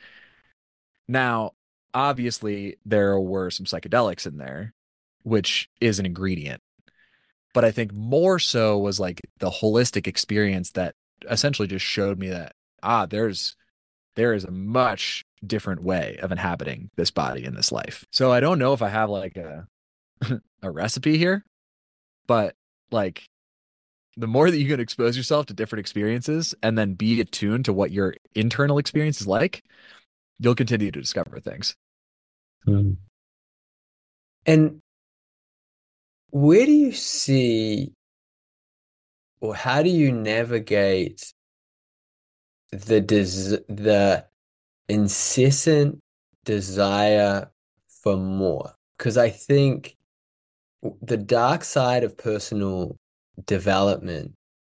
Now, obviously, there were some psychedelics in there, which is an ingredient. But I think more so was like the holistic experience that essentially just showed me that, ah, there's there is a much different way of inhabiting this body in this life. So I don't know if I have like a a recipe here, but like the more that you can expose yourself to different experiences and then be attuned to what your internal experience is like, you'll continue to discover things. Mm. And where do you see, or how do you navigate the des the incessant desire for more. Because I think the dark side of personal development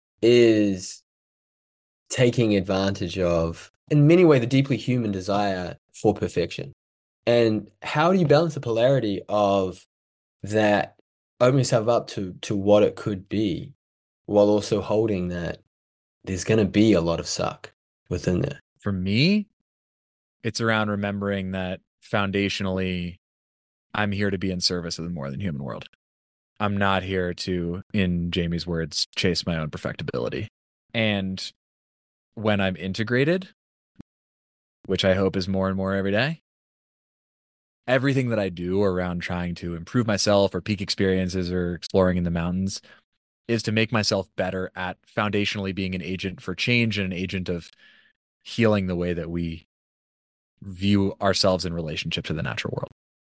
is taking advantage of, in many ways, the deeply human desire for perfection. And how do you balance the polarity of that, opening yourself up to to what it could be, while also holding that there's going to be a lot of suck within there? For me, it's around remembering that foundationally, I'm here to be in service of the more than human world. I'm not here to, in Jamie's words, chase my own perfectibility. And when I'm integrated, which I hope is more and more every day, everything that I do around trying to improve myself or peak experiences or exploring in the mountains is to make myself better at foundationally being an agent for change and an agent of healing the way that we view ourselves in relationship to the natural world.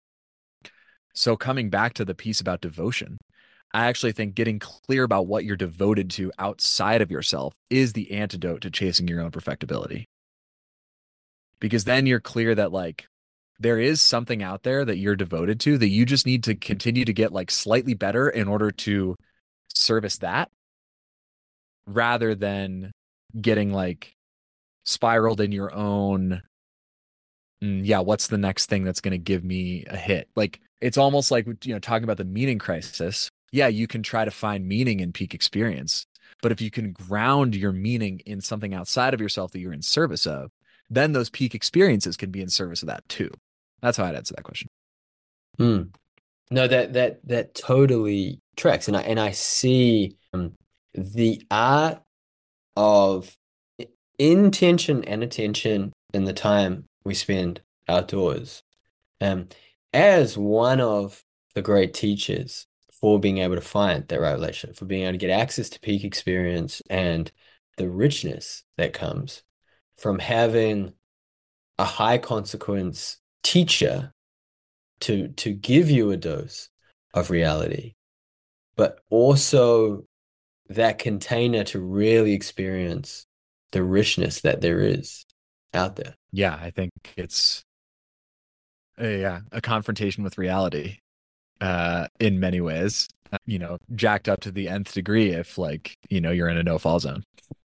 So coming back to the piece about devotion, I actually think getting clear about what you're devoted to outside of yourself is the antidote to chasing your own perfectibility. Because then you're clear that like there is something out there that you're devoted to that you just need to continue to get like slightly better in order to service that, rather than getting like spiraled in your own, mm, yeah, what's the next thing that's going to give me a hit? Like it's almost like, you know, talking about the meaning crisis. Yeah, you can try to find meaning in peak experience, but if you can ground your meaning in something outside of yourself that you're in service of, then those peak experiences can be in service of that too. That's how I'd answer that question. Mm. No, that that that totally tracks, and I and I see um, the art of intention and attention in the time we spend outdoors, um, as one of the great teachers for being able to find that right relationship, for being able to get access to peak experience and the richness that comes from having a high consequence teacher to to give you a dose of reality, but also that container to really experience the richness that there is out there. Yeah, I think it's a, yeah, a confrontation with reality uh, in many ways, uh, you know, jacked up to the nth degree if like, you know, you're in a no fall zone.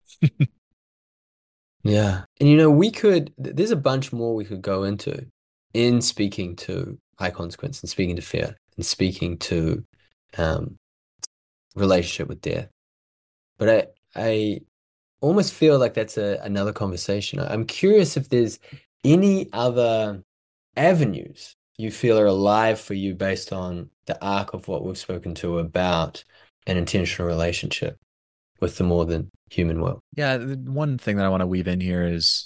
Yeah. And you know, we could, th- there's a bunch more we could go into in speaking to high consequence and speaking to fear and speaking to um, relationship with death. But I, I almost feel like that's a, another conversation. I- I'm curious if there's any other avenues you feel are alive for you based on the arc of what we've spoken to about an intentional relationship with the more than human world. Yeah, the one thing that I want to weave in here is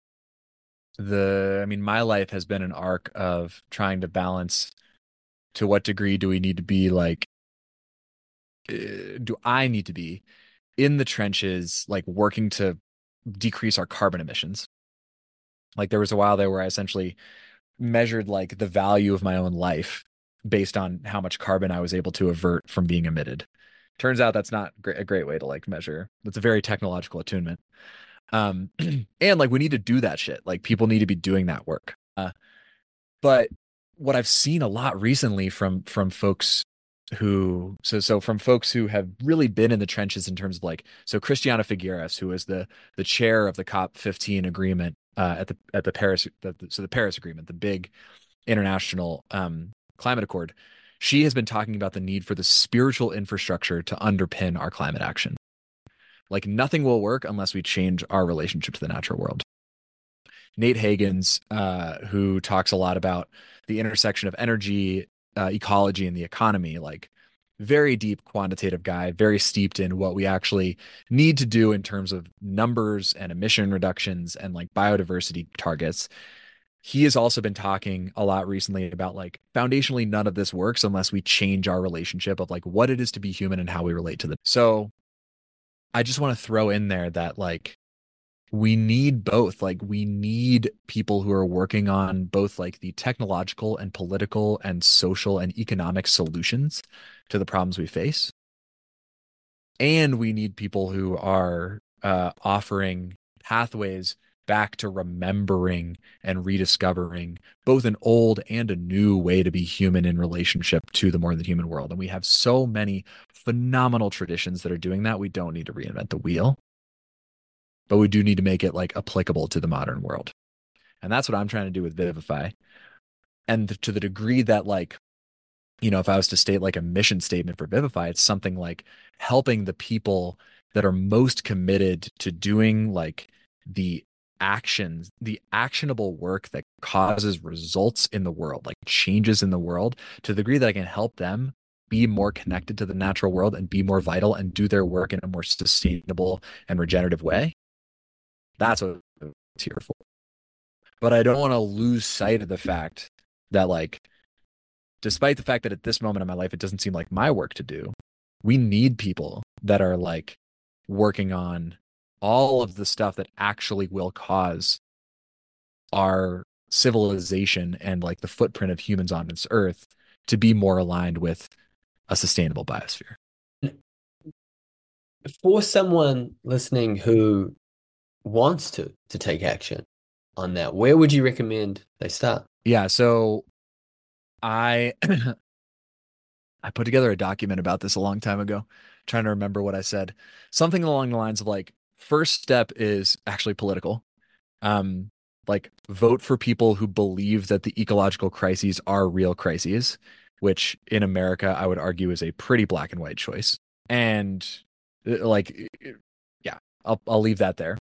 the, I mean, my life has been an arc of trying to balance to what degree do we need to be like, uh, do I need to be in the trenches, like working to decrease our carbon emissions? Like there was a while there where I essentially measured like the value of my own life based on how much carbon I was able to avert from being emitted. Turns out that's not a great way to like measure. That's a very technological attunement. Um, and like we need to do that shit. Like people need to be doing that work. Uh, but what I've seen a lot recently from from folks who so so from folks who have really been in the trenches in terms of like so Christiana Figueres, who is the the chair of the COP fifteen agreement uh, at the at the Paris the, so the Paris Agreement, the big international um, climate accord. She has been talking about the need for the spiritual infrastructure to underpin our climate action. Like nothing will work unless we change our relationship to the natural world. Nate Hagans, uh, who talks a lot about the intersection of energy, uh, ecology, and the economy, like very deep quantitative guy, very steeped in what we actually need to do in terms of numbers and emission reductions and like biodiversity targets. He has also been talking a lot recently about like foundationally none of this works unless we change our relationship of like what it is to be human and how we relate to them. So I just want to throw in there that like we need both. Like we need people who are working on both like the technological and political and social and economic solutions to the problems we face. And we need people who are uh, offering pathways back to remembering and rediscovering both an old and a new way to be human in relationship to the more than human world. And we have so many phenomenal traditions that are doing that. We don't need to reinvent the wheel, but we do need to make it like applicable to the modern world. And that's what I'm trying to do with Vivify. And to the degree that, like, you know, if I was to state like a mission statement for Vivify, it's something like helping the people that are most committed to doing like the actions, the actionable work that causes results in the world, like changes in the world, to the degree that I can help them be more connected to the natural world and be more vital and do their work in a more sustainable and regenerative way. That's what it's here for. But I don't want to lose sight of the fact that, like, despite the fact that at this moment in my life, it doesn't seem like my work to do, we need people that are like working on all of the stuff that actually will cause our civilization and like the footprint of humans on this earth to be more aligned with a sustainable biosphere. For someone listening who wants to to take action on that, where would you recommend they start? Yeah, so I I put together a document about this a long time ago, trying to remember what I said. Something along the lines of like, first step is actually political. Um, like vote for people who believe that the ecological crises are real crises, which in America, I would argue is a pretty black and white choice. And like, yeah, I'll, I'll leave that there.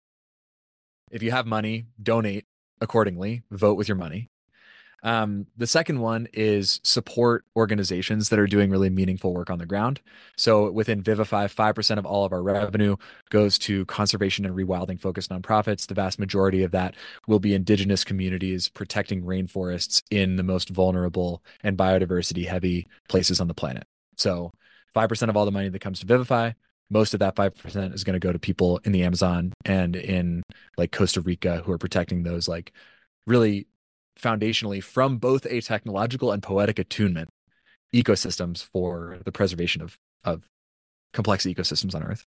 If you have money, donate accordingly, vote with your money. Um, the second one is support organizations that are doing really meaningful work on the ground. So within Vivify, five percent of all of our revenue goes to conservation and rewilding focused nonprofits. The vast majority of that will be indigenous communities protecting rainforests in the most vulnerable and biodiversity heavy places on the planet. So five percent of all the money that comes to Vivify, most of that five percent is going to go to people in the Amazon and in like Costa Rica who are protecting those like really foundationally from both a technological and poetic attunement ecosystems for the preservation of, of complex ecosystems on Earth.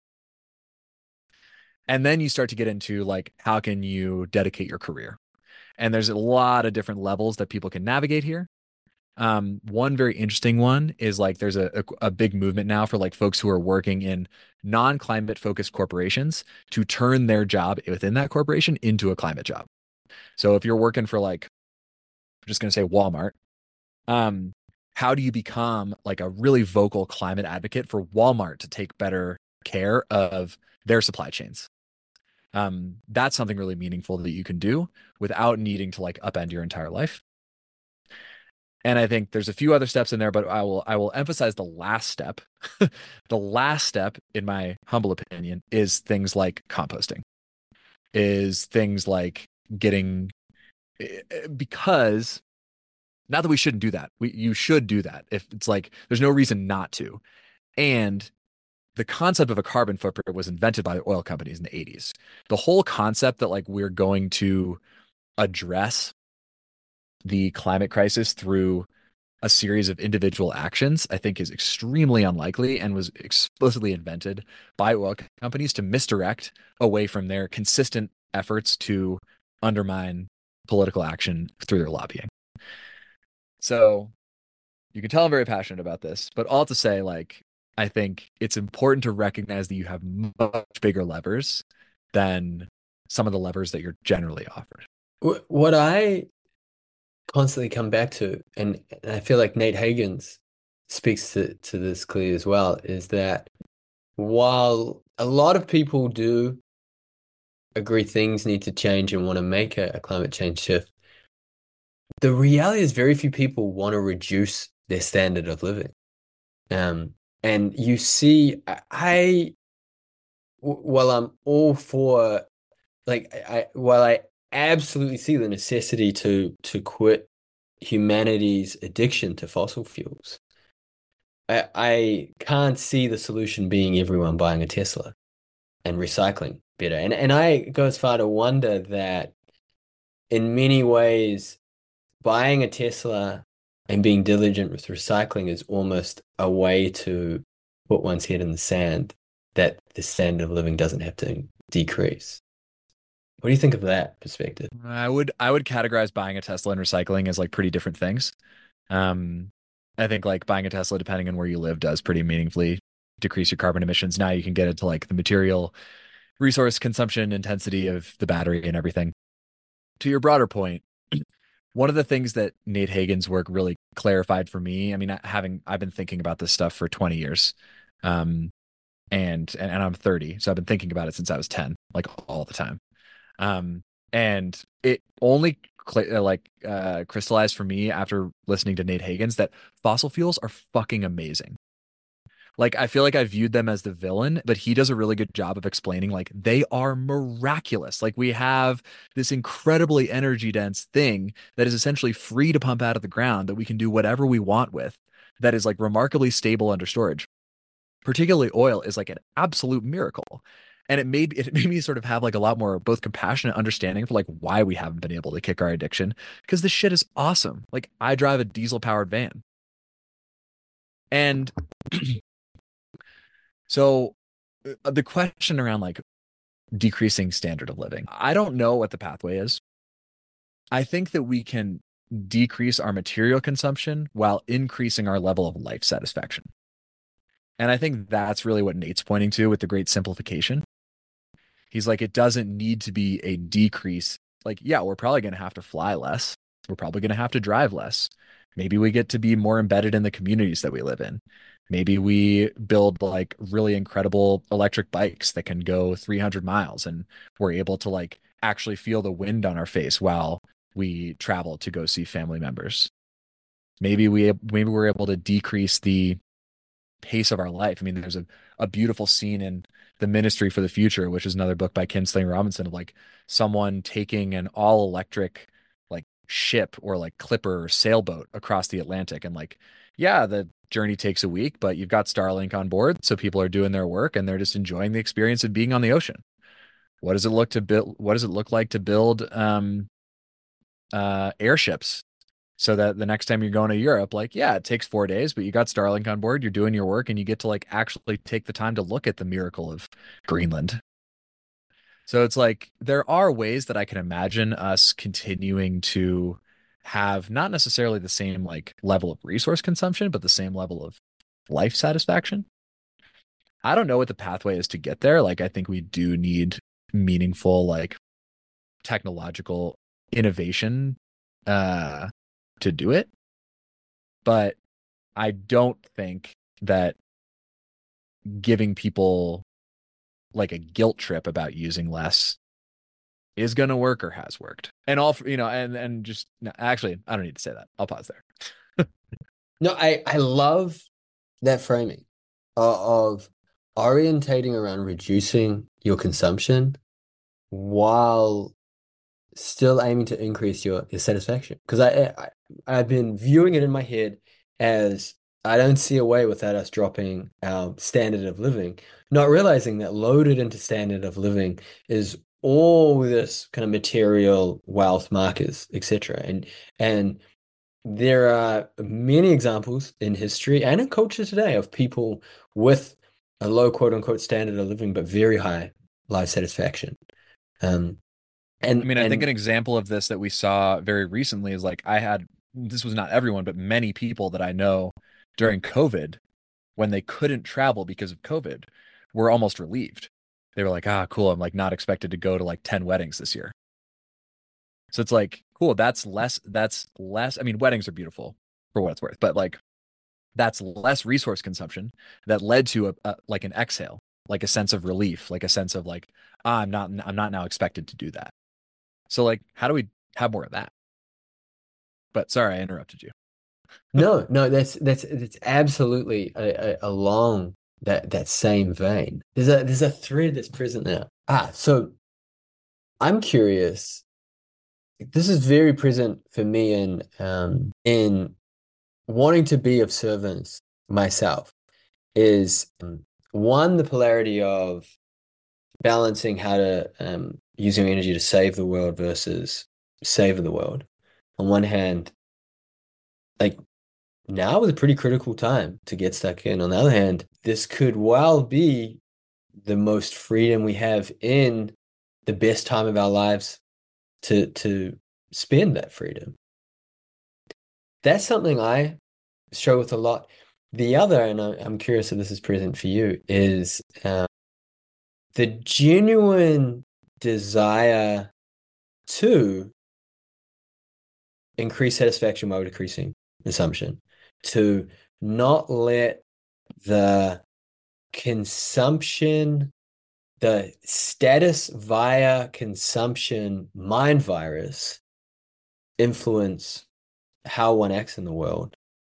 And then you start to get into like, how can you dedicate your career? And there's a lot of different levels that people can navigate here. Um, one very interesting one is like there's a, a, a big movement now for like folks who are working in non-climate focused corporations to turn their job within that corporation into a climate job. So if you're working for like, I'm just going to say Walmart, um, how do you become like a really vocal climate advocate for Walmart to take better care of their supply chains? Um, that's something really meaningful that you can do without needing to like upend your entire life. And I think there's a few other steps in there, but I will I will emphasize the last step. The last step, in my humble opinion, is things like composting, is things like getting, because not that we shouldn't do that. We you should do that. If it's like there's no reason not to. And the concept of a carbon footprint was invented by the oil companies in the eighties. The whole concept that like we're going to address the climate crisis through a series of individual actions, I think is extremely unlikely and was explicitly invented by oil companies to misdirect away from their consistent efforts to undermine political action through their lobbying. So you can tell I'm very passionate about this, but all to say, like, I think it's important to recognize that you have much bigger levers than some of the levers that you're generally offered. What I constantly come back to, and I feel like Nate Hagens speaks to, to this clearly as well, is that while a lot of people do agree things need to change and want to make a, a climate change shift, the reality is very few people want to reduce their standard of living. Um, and you see, I, I while I'm all for, like, I, while I absolutely see the necessity to to quit humanity's addiction to fossil fuels, I, I can't see the solution being everyone buying a Tesla and recycling better. And and I go as far to wonder that in many ways, buying a Tesla and being diligent with recycling is almost a way to put one's head in the sand that the standard of living doesn't have to decrease. What do you think of that perspective? I would I would categorize buying a Tesla and recycling as like pretty different things. Um, I think like buying a Tesla, depending on where you live, does pretty meaningfully decrease your carbon emissions. Now you can get into like the material resource consumption intensity of the battery and everything. To your broader point, one of the things that Nate Hagen's work really clarified for me, I mean, having I've been thinking about this stuff for twenty years. Um, and, and and I'm thirty, so I've been thinking about it since I was ten, like all the time. Um, and it only cl- uh, like uh, crystallized for me after listening to Nate Hagen's that fossil fuels are fucking amazing. Like I feel like I viewed them as the villain, but he does a really good job of explaining like they are miraculous. Like we have this incredibly energy dense thing that is essentially free to pump out of the ground that we can do whatever we want with, that is like remarkably stable under storage. Particularly oil is like an absolute miracle. And it made it made me sort of have like a lot more both compassionate understanding for like why we haven't been able to kick our addiction, because this shit is awesome. Like I drive a diesel powered van. And so uh, the question around like decreasing standard of living, I don't know what the pathway is. I think that we can decrease our material consumption while increasing our level of life satisfaction. And I think that's really what Nate's pointing to with the great simplification. He's like, it doesn't need to be a decrease. Like, yeah, we're probably going to have to fly less. We're probably going to have to drive less. Maybe we get to be more embedded in the communities that we live in. Maybe we build like really incredible electric bikes that can go three hundred miles and we're able to like actually feel the wind on our face while we travel to go see family members. Maybe we maybe we're able to decrease the pace of our life. I mean, there's a, a beautiful scene in The Ministry for the Future, which is another book by Kim Stanley Robinson, of like someone taking an all electric like ship or like clipper or sailboat across the Atlantic. And like, yeah, the journey takes a week, but you've got Starlink on board. So people are doing their work and they're just enjoying the experience of being on the ocean. What does it look to build? What does it look like to build um, uh, airships so that the next time you're going to Europe, like, yeah, it takes four days, but you got Starlink on board, you're doing your work, and you get to like actually take the time to look at the miracle of Greenland. So it's like there are ways that I can imagine us continuing to have not necessarily the same like level of resource consumption, but the same level of life satisfaction. I don't know what the pathway is to get there. Like, I think we do need meaningful, like, technological innovation uh, to do it. But I don't think that giving people like a guilt trip about using less is going to work or has worked. And all, you know, and and just no, actually, I don't need to say that. I'll pause there. No, I I love that framing of, of orientating around reducing your consumption while still aiming to increase your, your satisfaction. Because I, I I've been viewing it in my head as I don't see a way without us dropping our standard of living, not realizing that loaded into standard of living is all this kind of material wealth markers, et cetera. And and there are many examples in history and in culture today of people with a low quote unquote standard of living, but very high life satisfaction. Um, I and mean, I think an and example of this that we saw very recently is like I had, this was not everyone, but many people that I know during COVID, when they couldn't travel because of COVID, were almost relieved. They were like, ah, cool. I'm like not expected to go to like ten weddings this year. So it's like, cool. That's less, that's less. I mean, weddings are beautiful for what it's worth, but like that's less resource consumption that led to a, a like an exhale, like a sense of relief, like a sense of like, ah, I'm not, I'm not now expected to do that. So like, how do we have more of that? But sorry, I interrupted you. no, no, that's that's that's absolutely a, a, along that that same vein. There's a there's a thread that's present there. Ah, so I'm curious. This is very present for me in um in wanting to be of service myself is um, one, the polarity of balancing how to um use your energy to save the world versus savor the world. On one hand, like now is a pretty critical time to get stuck in. On the other hand, this could well be the most freedom we have in the best time of our lives to to spend that freedom. That's something I struggle with a lot. The other, and I- I'm curious if this is present for you, is um, the genuine desire to increase satisfaction while decreasing consumption, to not let the consumption, the status via consumption mind virus influence how one acts in the world,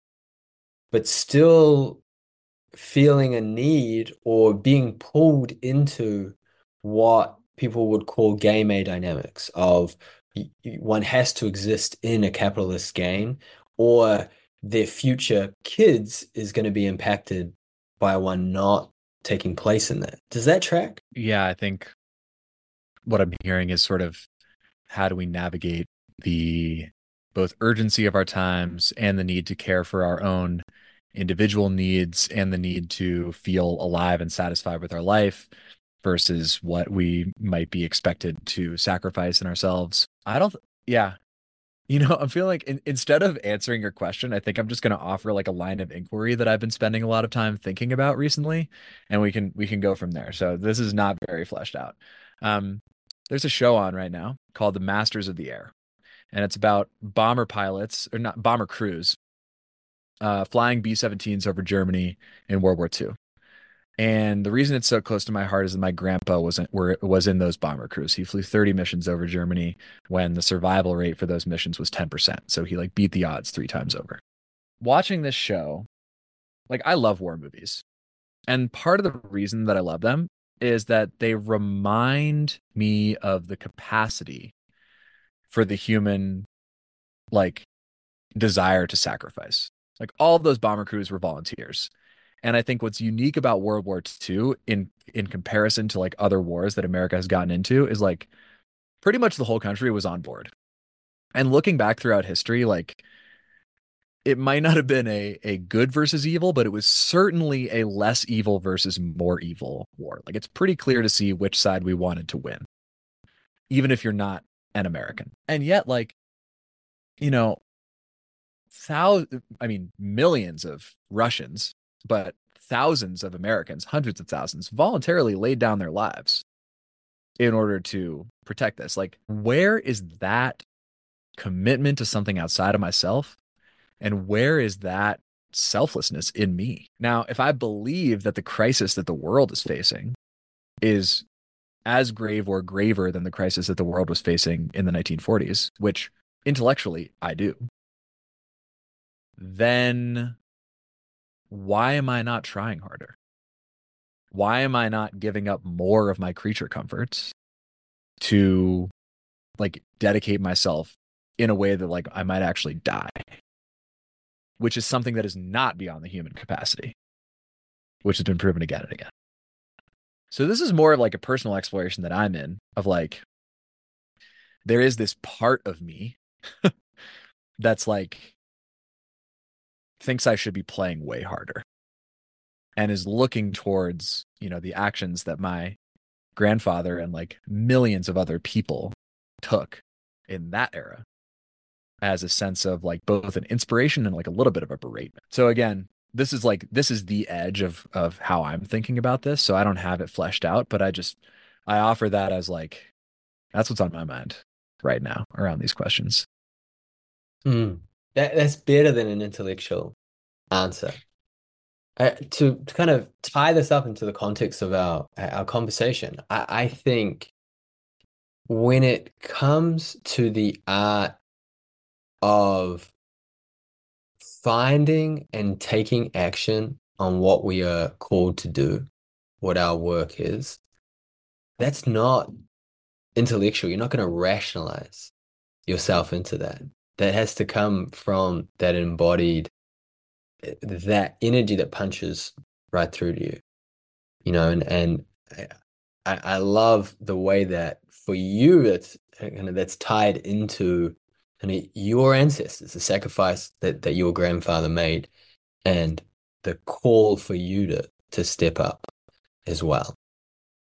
but still feeling a need or being pulled into what people would call game A dynamics of one has to exist in a capitalist game, or their future kids is going to be impacted by one not taking place in that. Does that track? Yeah, I think what I'm hearing is sort of how do we navigate the both urgency of our times and the need to care for our own individual needs and the need to feel alive and satisfied with our life versus what we might be expected to sacrifice in ourselves. I don't, yeah. You know, I'm feeling like in, instead of answering your question, I think I'm just going to offer like a line of inquiry that I've been spending a lot of time thinking about recently, and we can we can go from there. So this is not very fleshed out. Um, there's a show on right now called The Masters of the Air, and it's about bomber pilots or not bomber crews uh, flying B seventeens over Germany in World War Two. And the reason it's so close to my heart is that my grandpa wasn't were was in those bomber crews. He flew thirty missions over Germany when the survival rate for those missions was ten percent. So he like beat the odds three times over. Watching this show, like I love war movies. And part of the reason that I love them is that they remind me of the capacity for the human like desire to sacrifice. Like all of those bomber crews were volunteers. And I think what's unique about World War Two in in comparison to like other wars that America has gotten into is like pretty much the whole country was on board. And looking back throughout history, like it might not have been a a good versus evil, but it was certainly a less evil versus more evil war. Like it's pretty clear to see which side we wanted to win, even if you're not an American. And yet, like, you know, thousands, I mean, millions of Russians, but thousands of Americans, hundreds of thousands, voluntarily laid down their lives in order to protect this. Like, where is that commitment to something outside of myself? And where is that selflessness in me? Now, if I believe that the crisis that the world is facing is as grave or graver than the crisis that the world was facing in the nineteen forties, which intellectually I do, then why am I not trying harder? Why am I not giving up more of my creature comforts to like dedicate myself in a way that like I might actually die, which is something that is not beyond the human capacity, which has been proven again and again. So this is more of like a personal exploration that I'm in of like, there is this part of me that's like, thinks I should be playing way harder and is looking towards, you know, the actions that my grandfather and like millions of other people took in that era as a sense of like both an inspiration and like a little bit of a beratement. So again, this is like, this is the edge of, of how I'm thinking about this. So I don't have it fleshed out, but I just, I offer that as like, that's what's on my mind right now around these questions. Mm. That, that's better than an intellectual answer. Uh, to, to kind of tie this up into the context of our our conversation, I, I think when it comes to the art of finding and taking action on what we are called to do, what our work is, that's not intellectual. You're not going to rationalize yourself into that. That has to come from that embodied, that energy that punches right through to you, you know, and, and I, I love the way that for you, that's kind of that's tied into kind of your ancestors, the sacrifice that, that your grandfather made and the call for you to, to step up as well.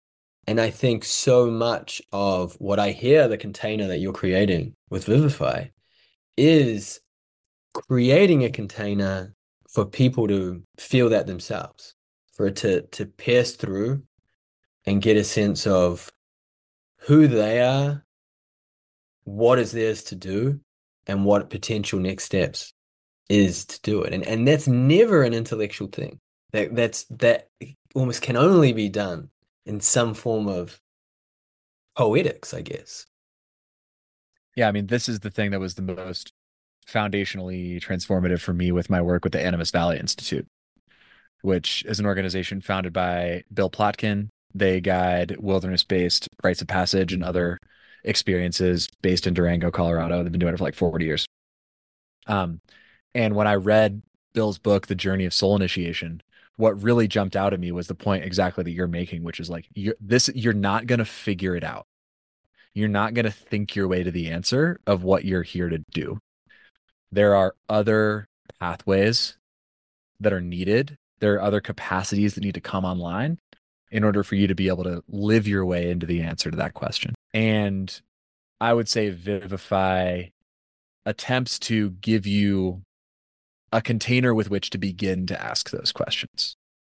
And I think so much of what I hear the container that you're creating with Vivify is creating a container for people to feel that themselves, for it to to pierce through and get a sense of who they are, what is theirs to do, and what potential next steps is to do it. And and that's never an intellectual thing. That that's that almost can only be done in some form of poetics, I guess. Yeah, I mean, this is the thing that was the most foundationally transformative for me with my work with the Animas Valley Institute, which is an organization founded by Bill Plotkin. They guide wilderness-based rites of passage and other experiences based in Durango, Colorado. They've been doing it for like forty years. Um, and when I read Bill's book, The Journey of Soul Initiation, what really jumped out at me was the point exactly that you're making, which is like, you're this, you're not going to figure it out. You're not going to think your way to the answer of what you're here to do. There are other pathways that are needed. There are other capacities that need to come online in order for you to be able to live your way into the answer to that question. And I would say Vivify attempts to give you a container with which to begin to ask those questions.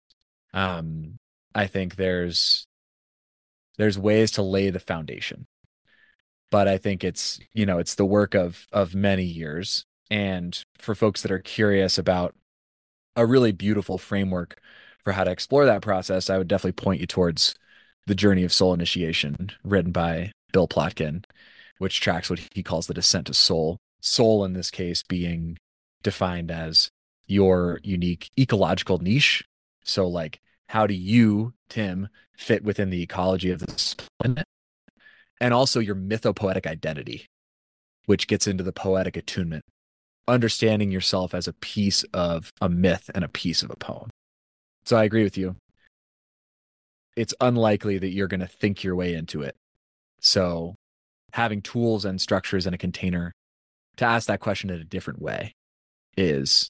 Um, I think there's there's ways to lay the foundation, but I think it's, you know, it's the work of of many years. And for folks that are curious about a really beautiful framework for how to explore that process, I would definitely point you towards The Journey of Soul Initiation, written by Bill Plotkin, which tracks what he calls the descent to soul. Soul, in this case, being defined as your unique ecological niche. So, like, how do you, Tim, fit within the ecology of this planet? And also your mythopoetic identity, which gets into the poetic attunement, understanding yourself as a piece of a myth and a piece of a poem. So I agree with you. It's unlikely that you're going to think your way into it. So having tools and structures in a container to ask that question in a different way is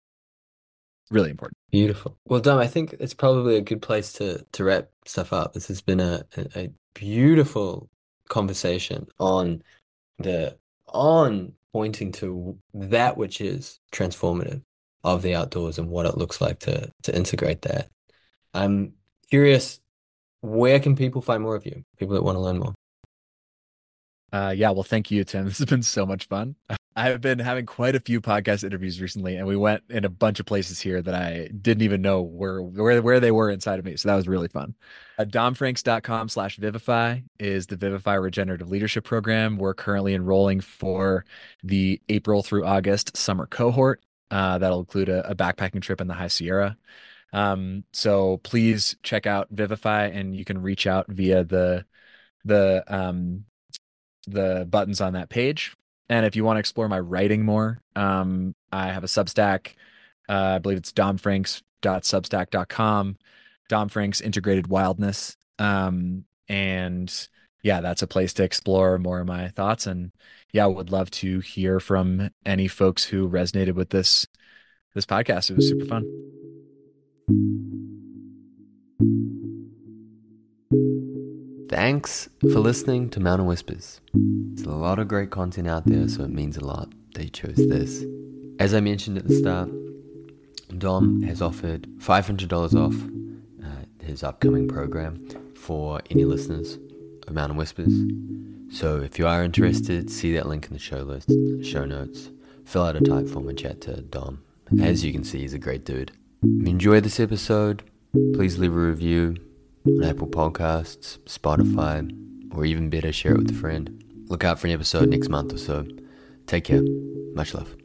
really important. Beautiful. Well, Dom, I think it's probably a good place to to wrap stuff up. This has been a, a, a beautiful conversation on the on pointing to that which is transformative of the outdoors and what it looks like to to integrate that. I'm curious, where can people find more of you? People that want to learn more. Uh, yeah, well, thank you, Tim. This has been so much fun. I've been having quite a few podcast interviews recently, and we went in a bunch of places here that I didn't even know where where, where they were inside of me. So that was really fun. Uh, domfranks.com slash Vivify is the Vivify Regenerative Leadership Program. We're currently enrolling for the April through August summer cohort. Uh, that'll include a, a backpacking trip in the High Sierra. Um, so please check out Vivify, and you can reach out via the the um, the buttons on that page. And if you want to explore my writing more, um, I have a Substack. Uh, I believe it's domfranks dot substack dot com. Dom Franks Integrated Wildness. Um, and yeah, that's a place to explore more of my thoughts. And yeah, I would love to hear from any folks who resonated with this this podcast. It was super fun. Thanks for listening to Mountain Whispers. There's a lot of great content out there, so it means a lot that you chose this. As I mentioned at the start, Dom has offered five hundred dollars off uh, his upcoming program for any listeners of Mountain Whispers. So if you are interested, see that link in the show list, show notes. Fill out a type form and chat to Dom. As you can see, he's a great dude. If you enjoyed this episode, please leave a review on Apple Podcasts, Spotify, or even better, share it with a friend. Look out for an episode next month or so. Take care. Much love.